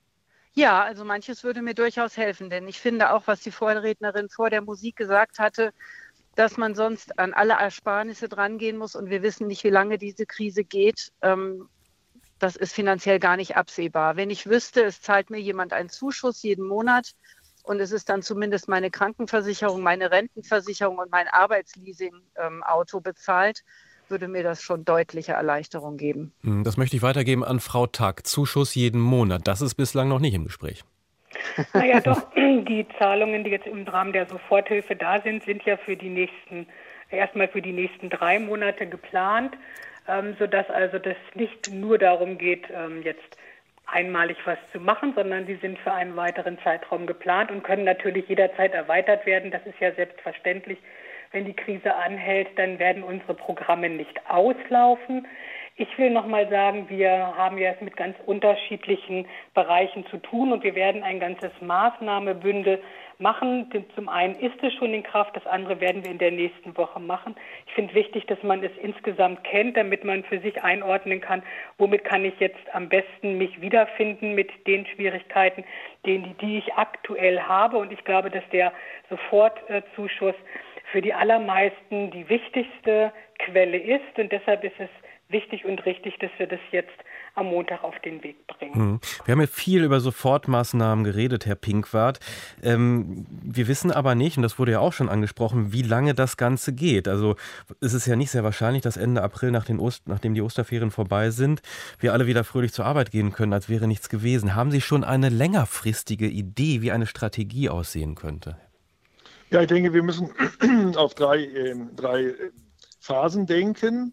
Ja, also manches würde mir durchaus helfen, denn ich finde auch, was die Vorrednerin vor der Musik gesagt hatte, dass man sonst an alle Ersparnisse drangehen muss und wir wissen nicht, wie lange diese Krise geht. Ähm, das ist finanziell gar nicht absehbar. Wenn ich wüsste, es zahlt mir jemand einen Zuschuss jeden Monat, und es ist dann zumindest meine Krankenversicherung, meine Rentenversicherung und mein Arbeitsleasing-Auto ähm, bezahlt, würde mir das schon deutliche Erleichterung geben. Das möchte ich weitergeben an Frau Tack. Zuschuss jeden Monat. Das ist bislang noch nicht im Gespräch. Naja, doch, die Zahlungen, die jetzt im Rahmen der Soforthilfe da sind, sind ja für die nächsten, erstmal für die nächsten drei Monate geplant, ähm, sodass also das nicht nur darum geht, ähm, jetzt einmalig was zu machen, sondern sie sind für einen weiteren Zeitraum geplant und können natürlich jederzeit erweitert werden. Das ist ja selbstverständlich. Wenn die Krise anhält, dann werden unsere Programme nicht auslaufen. Ich will noch mal sagen, wir haben ja es mit ganz unterschiedlichen Bereichen zu tun und wir werden ein ganzes Maßnahmebündel machen. Zum einen ist es schon in Kraft, das andere werden wir in der nächsten Woche machen. Ich finde wichtig, dass man es insgesamt kennt, damit man für sich einordnen kann, womit kann ich jetzt am besten mich wiederfinden mit den Schwierigkeiten, die, die ich aktuell habe. Und ich glaube, dass der Sofortzuschuss für die allermeisten die wichtigste Quelle ist und deshalb ist es wichtig und richtig, dass wir das jetzt am Montag auf den Weg bringen. Wir haben ja viel über Sofortmaßnahmen geredet, Herr Pinkwart. Ähm, wir wissen aber nicht, und das wurde ja auch schon angesprochen, wie lange das Ganze geht. Also es ist ja nicht sehr wahrscheinlich, dass Ende April, nach den Ost- nachdem die Osterferien vorbei sind, wir alle wieder fröhlich zur Arbeit gehen können, als wäre nichts gewesen. Haben Sie schon eine längerfristige Idee, wie eine Strategie aussehen könnte? Ja, ich denke, wir müssen auf drei, äh, drei Phasen denken.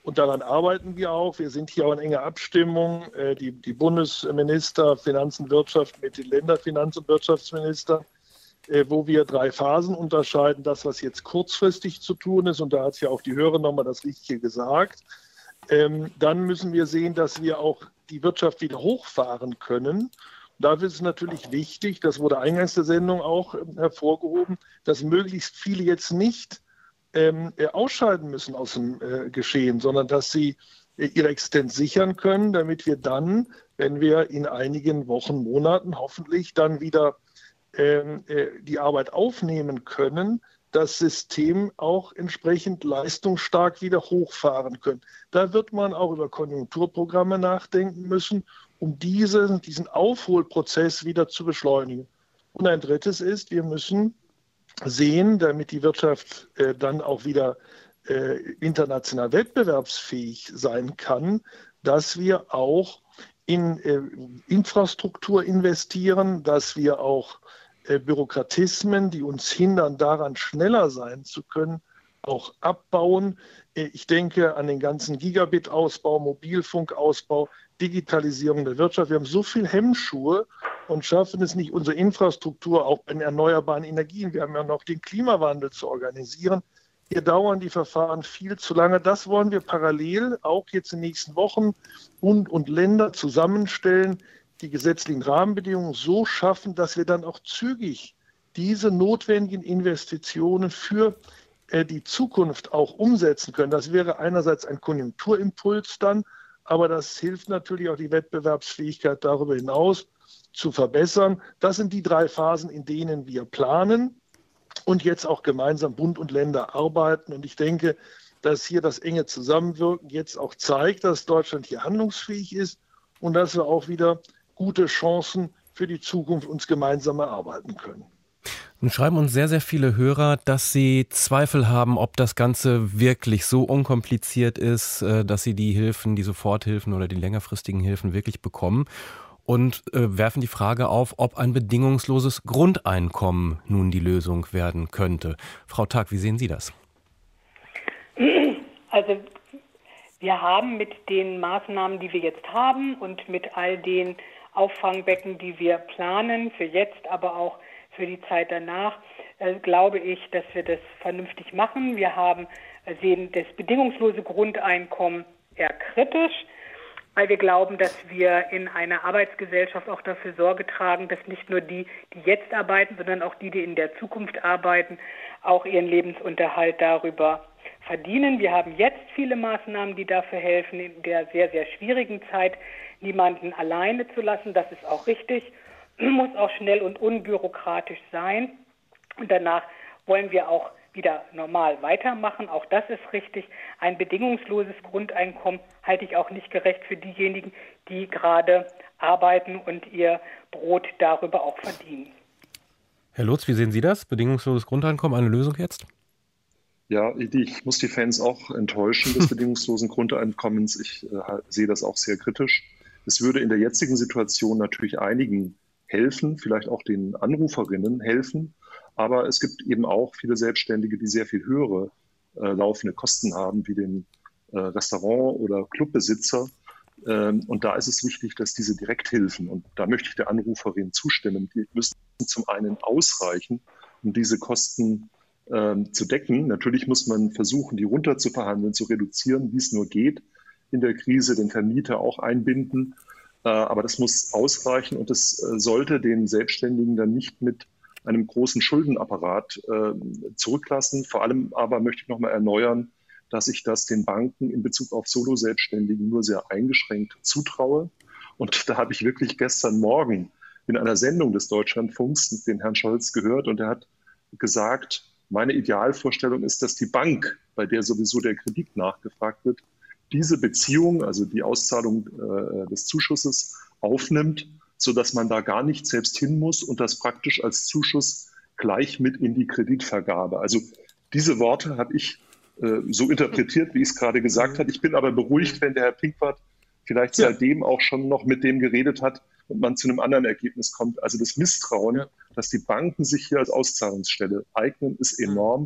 Und daran arbeiten wir auch. Wir sind hier auch in enger Abstimmung. Die, die Bundesminister Finanzen, Wirtschaft mit den Länderfinanz- und Wirtschaftsministern, wo wir drei Phasen unterscheiden. Das, was jetzt kurzfristig zu tun ist, und da hat ja auch die Hörerin nochmal das Richtige gesagt. Ähm, dann müssen wir sehen, dass wir auch die Wirtschaft wieder hochfahren können. Dafür ist es natürlich wichtig, das wurde eingangs der Sendung auch äh, hervorgehoben, dass möglichst viele jetzt nicht ähm, äh, ausscheiden müssen aus dem äh, Geschehen, sondern dass sie äh, ihre Existenz sichern können, damit wir dann, wenn wir in einigen Wochen, Monaten hoffentlich dann wieder ähm, äh, die Arbeit aufnehmen können, das System auch entsprechend leistungsstark wieder hochfahren können. Da wird man auch über Konjunkturprogramme nachdenken müssen, um diese, diesen Aufholprozess wieder zu beschleunigen. Und ein drittes ist, wir müssen sehen, damit die Wirtschaft äh, dann auch wieder äh, international wettbewerbsfähig sein kann, dass wir auch in äh, Infrastruktur investieren, dass wir auch Bürokratismen, die uns hindern, daran schneller sein zu können, auch abbauen. Ich denke an den ganzen Gigabit-Ausbau, Mobilfunkausbau, Digitalisierung der Wirtschaft. Wir haben so viel Hemmschuhe und schaffen es nicht, unsere Infrastruktur auch bei den erneuerbaren Energien, wir haben ja noch den Klimawandel zu organisieren. Hier dauern die Verfahren viel zu lange. Das wollen wir parallel auch jetzt in den nächsten Wochen Bund und Länder zusammenstellen, die gesetzlichen Rahmenbedingungen so schaffen, dass wir dann auch zügig diese notwendigen Investitionen für äh, die Zukunft auch umsetzen können. Das wäre einerseits ein Konjunkturimpuls dann, aber das hilft natürlich auch die Wettbewerbsfähigkeit darüber hinaus zu verbessern. Das sind die drei Phasen, in denen wir planen und jetzt auch gemeinsam Bund und Länder arbeiten. Und ich denke, dass hier das enge Zusammenwirken jetzt auch zeigt, dass Deutschland hier handlungsfähig ist und dass wir auch wieder gute Chancen für die Zukunft uns gemeinsam erarbeiten können. Nun schreiben uns sehr, sehr viele Hörer, dass sie Zweifel haben, ob das Ganze wirklich so unkompliziert ist, dass sie die Hilfen, die Soforthilfen oder die längerfristigen Hilfen wirklich bekommen und äh, werfen die Frage auf, ob ein bedingungsloses Grundeinkommen nun die Lösung werden könnte. Frau Tag, wie sehen Sie das? Also wir haben mit den Maßnahmen, die wir jetzt haben und mit all den Auffangbecken, die wir planen, für jetzt, aber auch für die Zeit danach, äh, glaube ich, dass wir das vernünftig machen. Wir haben, äh, sehen das bedingungslose Grundeinkommen eher kritisch, weil wir glauben, dass wir in einer Arbeitsgesellschaft auch dafür Sorge tragen, dass nicht nur die, die jetzt arbeiten, sondern auch die, die in der Zukunft arbeiten, auch ihren Lebensunterhalt darüber verdienen. Wir haben jetzt viele Maßnahmen, die dafür helfen, in der sehr, sehr schwierigen Zeit niemanden alleine zu lassen. Das ist auch richtig, muss auch schnell und unbürokratisch sein. Und danach wollen wir auch wieder normal weitermachen. Auch das ist richtig. Ein bedingungsloses Grundeinkommen halte ich auch nicht gerecht für diejenigen, die gerade arbeiten und ihr Brot darüber auch verdienen. Herr Lutz, wie sehen Sie das? Bedingungsloses Grundeinkommen, eine Lösung jetzt? Ja, ich muss die Fans auch enttäuschen des bedingungslosen Grundeinkommens. Ich äh, sehe das auch sehr kritisch. Es würde in der jetzigen Situation natürlich einigen helfen, vielleicht auch den Anruferinnen helfen. Aber es gibt eben auch viele Selbstständige, die sehr viel höhere äh, laufende Kosten haben, wie den äh, Restaurant- oder Clubbesitzer. Ähm, und da ist es wichtig, dass diese Direkthilfen, und da möchte ich der Anruferin zustimmen, die müssen zum einen ausreichen, um diese Kosten ähm, zu decken. Natürlich muss man versuchen, die runter zu verhandeln, zu reduzieren, wie es nur geht. In der Krise den Vermieter auch einbinden. Äh, aber das muss ausreichen und das äh, sollte den Selbstständigen dann nicht mit einem großen Schuldenapparat äh, zurücklassen. Vor allem aber möchte ich nochmal erneuern, dass ich das den Banken in Bezug auf Solo-Selbstständigen nur sehr eingeschränkt zutraue. Und da habe ich wirklich gestern Morgen in einer Sendung des Deutschlandfunks den Herrn Scholz gehört und er hat gesagt, meine Idealvorstellung ist, dass die Bank, bei der sowieso der Kredit nachgefragt wird, diese Beziehung, also die Auszahlung äh, des Zuschusses aufnimmt, sodass man da gar nicht selbst hin muss und das praktisch als Zuschuss gleich mit in die Kreditvergabe. Also diese Worte habe ich äh, so interpretiert, wie ich es gerade gesagt habe. Ich bin aber beruhigt, wenn der Herr Pinkwart vielleicht ja. seitdem auch schon noch mit dem geredet hat und man zu einem anderen Ergebnis kommt. Also das Misstrauen, ja. dass die Banken sich hier als Auszahlungsstelle eignen, ist enorm.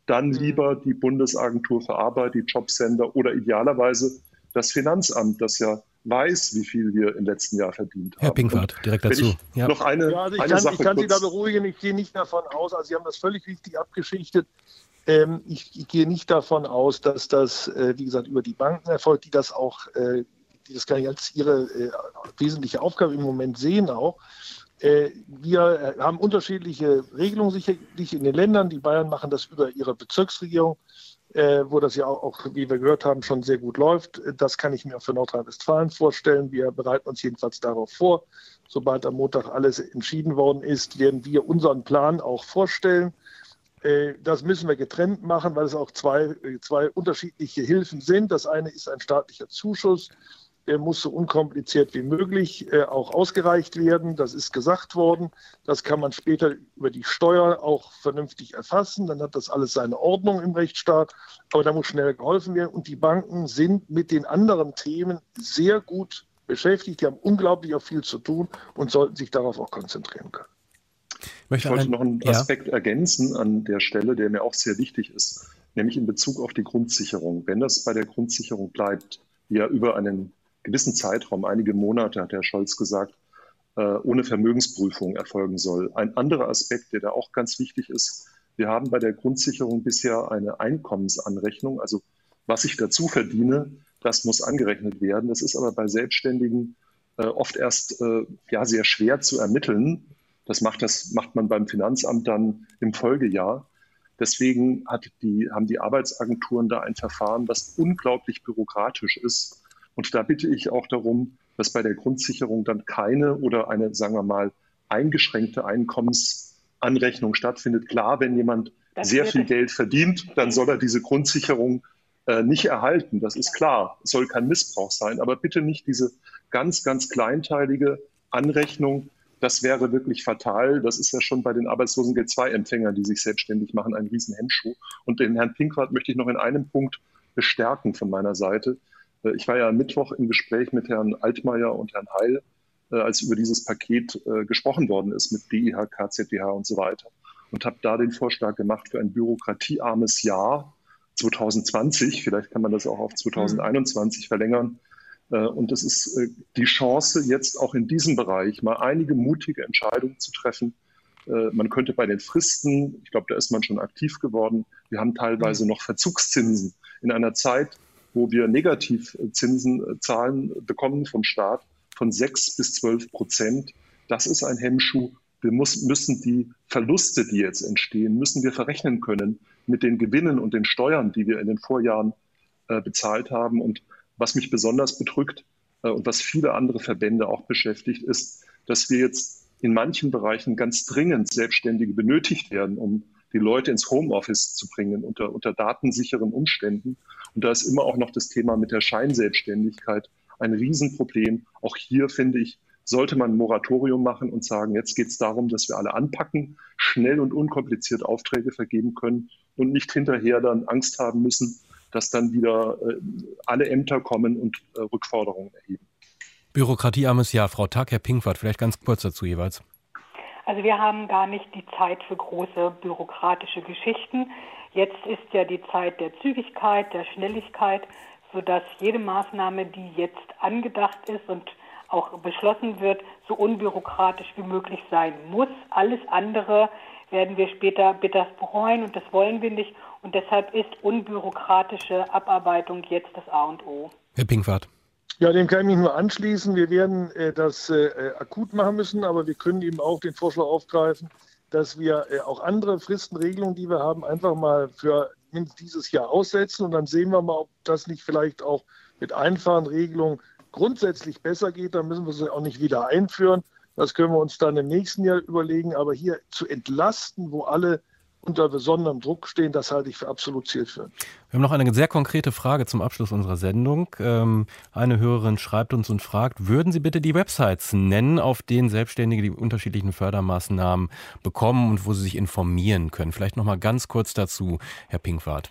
dann lieber die Bundesagentur für Arbeit, die Jobcenter oder idealerweise das Finanzamt, das ja weiß, wie viel wir im letzten Jahr verdient haben. Herr Pinkwart, direkt dazu. Ja. Noch eine, ja, also ich eine kann, Sache ich kann kurz. Sie da beruhigen, ich gehe nicht davon aus, also Sie haben das völlig richtig abgeschichtet. Ähm, ich, ich gehe nicht davon aus, dass das, äh, wie gesagt, über die Banken erfolgt, die das auch, äh, die das gar nicht als ihre äh, wesentliche Aufgabe im Moment sehen auch. Äh, wir haben unterschiedliche Regelungen sicherlich in den Ländern. Die Bayern machen das über ihre Bezirksregierung, äh, wo das ja auch, auch, wie wir gehört haben, schon sehr gut läuft. Das kann ich mir für Nordrhein-Westfalen vorstellen. Wir bereiten uns jedenfalls darauf vor. Sobald am Montag alles entschieden worden ist, werden wir unseren Plan auch vorstellen. Äh, das müssen wir getrennt machen, weil es auch zwei, zwei unterschiedliche Hilfen sind. Das eine ist ein staatlicher Zuschuss. Der muss so unkompliziert wie möglich äh, auch ausgereicht werden. Das ist gesagt worden. Das kann man später über die Steuer auch vernünftig erfassen. Dann hat das alles seine Ordnung im Rechtsstaat. Aber da muss schnell geholfen werden. Und die Banken sind mit den anderen Themen sehr gut beschäftigt. Die haben unglaublich auch viel zu tun und sollten sich darauf auch konzentrieren können. Ich, möchte ich wollte ein, noch einen Aspekt ja. ergänzen an der Stelle, der mir auch sehr wichtig ist, nämlich in Bezug auf die Grundsicherung. Wenn das bei der Grundsicherung bleibt, die ja über einen gewissen Zeitraum, einige Monate, hat Herr Scholz gesagt, äh, ohne Vermögensprüfung erfolgen soll. Ein anderer Aspekt, der da auch ganz wichtig ist, wir haben bei der Grundsicherung bisher eine Einkommensanrechnung, also was ich dazu verdiene, das muss angerechnet werden. Das ist aber bei Selbstständigen äh, oft erst äh, ja, sehr schwer zu ermitteln. Das macht, das macht man beim Finanzamt dann im Folgejahr. Deswegen hat die, haben die Arbeitsagenturen da ein Verfahren, das unglaublich bürokratisch ist. Und da bitte ich auch darum, dass bei der Grundsicherung dann keine oder eine, sagen wir mal, eingeschränkte Einkommensanrechnung stattfindet. Klar, wenn jemand das sehr viel Geld verdient, dann soll er diese Grundsicherung äh, nicht erhalten. Das ist klar. Es soll kein Missbrauch sein. Aber bitte nicht diese ganz, ganz kleinteilige Anrechnung. Das wäre wirklich fatal. Das ist ja schon bei den Arbeitslosengeld zwei Empfängern, die sich selbstständig machen, ein Riesenhemmschuh. Und den Herrn Pinkwart möchte ich noch in einem Punkt bestärken von meiner Seite. Ich war ja am Mittwoch im Gespräch mit Herrn Altmaier und Herrn Heil, als über dieses Paket gesprochen worden ist mit D I H, K Z G H und so weiter. Und habe da den Vorschlag gemacht für ein bürokratiearmes Jahr zwanzig zwanzig. Vielleicht kann man das auch auf zwanzig einundzwanzig verlängern. Und es ist die Chance, jetzt auch in diesem Bereich mal einige mutige Entscheidungen zu treffen. Man könnte bei den Fristen, ich glaube, da ist man schon aktiv geworden, wir haben teilweise noch Verzugszinsen in einer Zeit, wo wir Negativzinsen zahlen bekommen vom Staat von sechs bis zwölf Prozent. Das ist ein Hemmschuh. Wir muss, müssen die Verluste, die jetzt entstehen, müssen wir verrechnen können mit den Gewinnen und den Steuern, die wir in den Vorjahren äh, bezahlt haben. Und was mich besonders bedrückt äh, und was viele andere Verbände auch beschäftigt, ist, dass wir jetzt in manchen Bereichen ganz dringend Selbstständige benötigt werden, um die Leute ins Homeoffice zu bringen unter, unter datensicheren Umständen. Und da ist immer auch noch das Thema mit der Scheinselbstständigkeit ein Riesenproblem. Auch hier, finde ich, sollte man ein Moratorium machen und sagen, jetzt geht es darum, dass wir alle anpacken, schnell und unkompliziert Aufträge vergeben können und nicht hinterher dann Angst haben müssen, dass dann wieder äh, alle Ämter kommen und äh, Rückforderungen erheben. Bürokratiearmes Jahr. Frau Tack, Herr Pinkwart, vielleicht ganz kurz dazu jeweils. Also wir haben gar nicht die Zeit für große bürokratische Geschichten. Jetzt ist ja die Zeit der Zügigkeit, der Schnelligkeit, sodass jede Maßnahme, die jetzt angedacht ist und auch beschlossen wird, so unbürokratisch wie möglich sein muss. Alles andere werden wir später bitter bereuen und das wollen wir nicht. Und deshalb ist unbürokratische Abarbeitung jetzt das A und O. Herr Pinkwart. Ja, dem kann ich mich nur anschließen. Wir werden äh, das äh, akut machen müssen, aber wir können eben auch den Vorschlag aufgreifen, dass wir äh, auch andere Fristenregelungen, die wir haben, einfach mal für dieses Jahr aussetzen. Und dann sehen wir mal, ob das nicht vielleicht auch mit einfachen Regelungen grundsätzlich besser geht. Dann müssen wir sie auch nicht wieder einführen. Das können wir uns dann im nächsten Jahr überlegen. Aber hier zu entlasten, wo alle unter besonderem Druck stehen, das halte ich für absolut zielführend. Wir haben noch eine sehr konkrete Frage zum Abschluss unserer Sendung. Ähm, eine Hörerin schreibt uns und fragt, würden Sie bitte die Websites nennen, auf denen Selbstständige die unterschiedlichen Fördermaßnahmen bekommen und wo sie sich informieren können? Vielleicht noch mal ganz kurz dazu, Herr Pinkwart.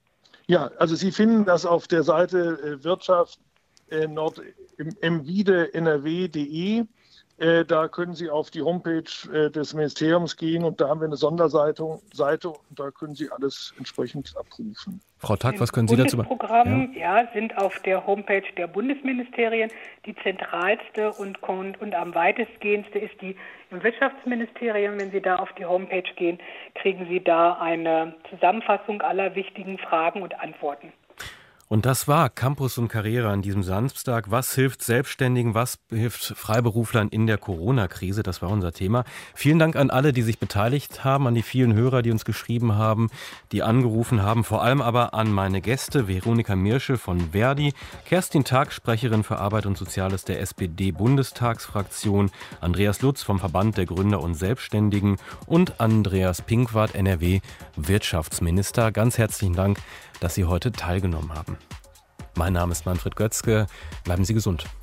Ja, also Sie finden das auf der Seite äh, Wirtschaft äh, Nord im, im Vide N R W punkt de. Äh, da können Sie auf die Homepage äh, des Ministeriums gehen und da haben wir eine Sonderseite Seite, und da können Sie alles entsprechend abrufen. Frau Tack, was können Sie dazu sagen? Bundesprogramme ja. ja, sind auf der Homepage der Bundesministerien. Die zentralste und, und am weitestgehendste ist die im Wirtschaftsministerium. Wenn Sie da auf die Homepage gehen, kriegen Sie da eine Zusammenfassung aller wichtigen Fragen und Antworten. Und das war Campus und Karriere an diesem Samstag. Was hilft Selbstständigen, was hilft Freiberuflern in der Corona-Krise? Das war unser Thema. Vielen Dank an alle, die sich beteiligt haben, an die vielen Hörer, die uns geschrieben haben, die angerufen haben. Vor allem aber an meine Gäste, Veronika Mirsche von Verdi, Kerstin Tack, Sprecherin für Arbeit und Soziales der S P D-Bundestagsfraktion, Andreas Lutz vom Verband der Gründer und Selbstständigen und Andreas Pinkwart, N R W-Wirtschaftsminister. Ganz herzlichen Dank, dass Sie heute teilgenommen haben. Mein Name ist Manfred Götzke. Bleiben Sie gesund.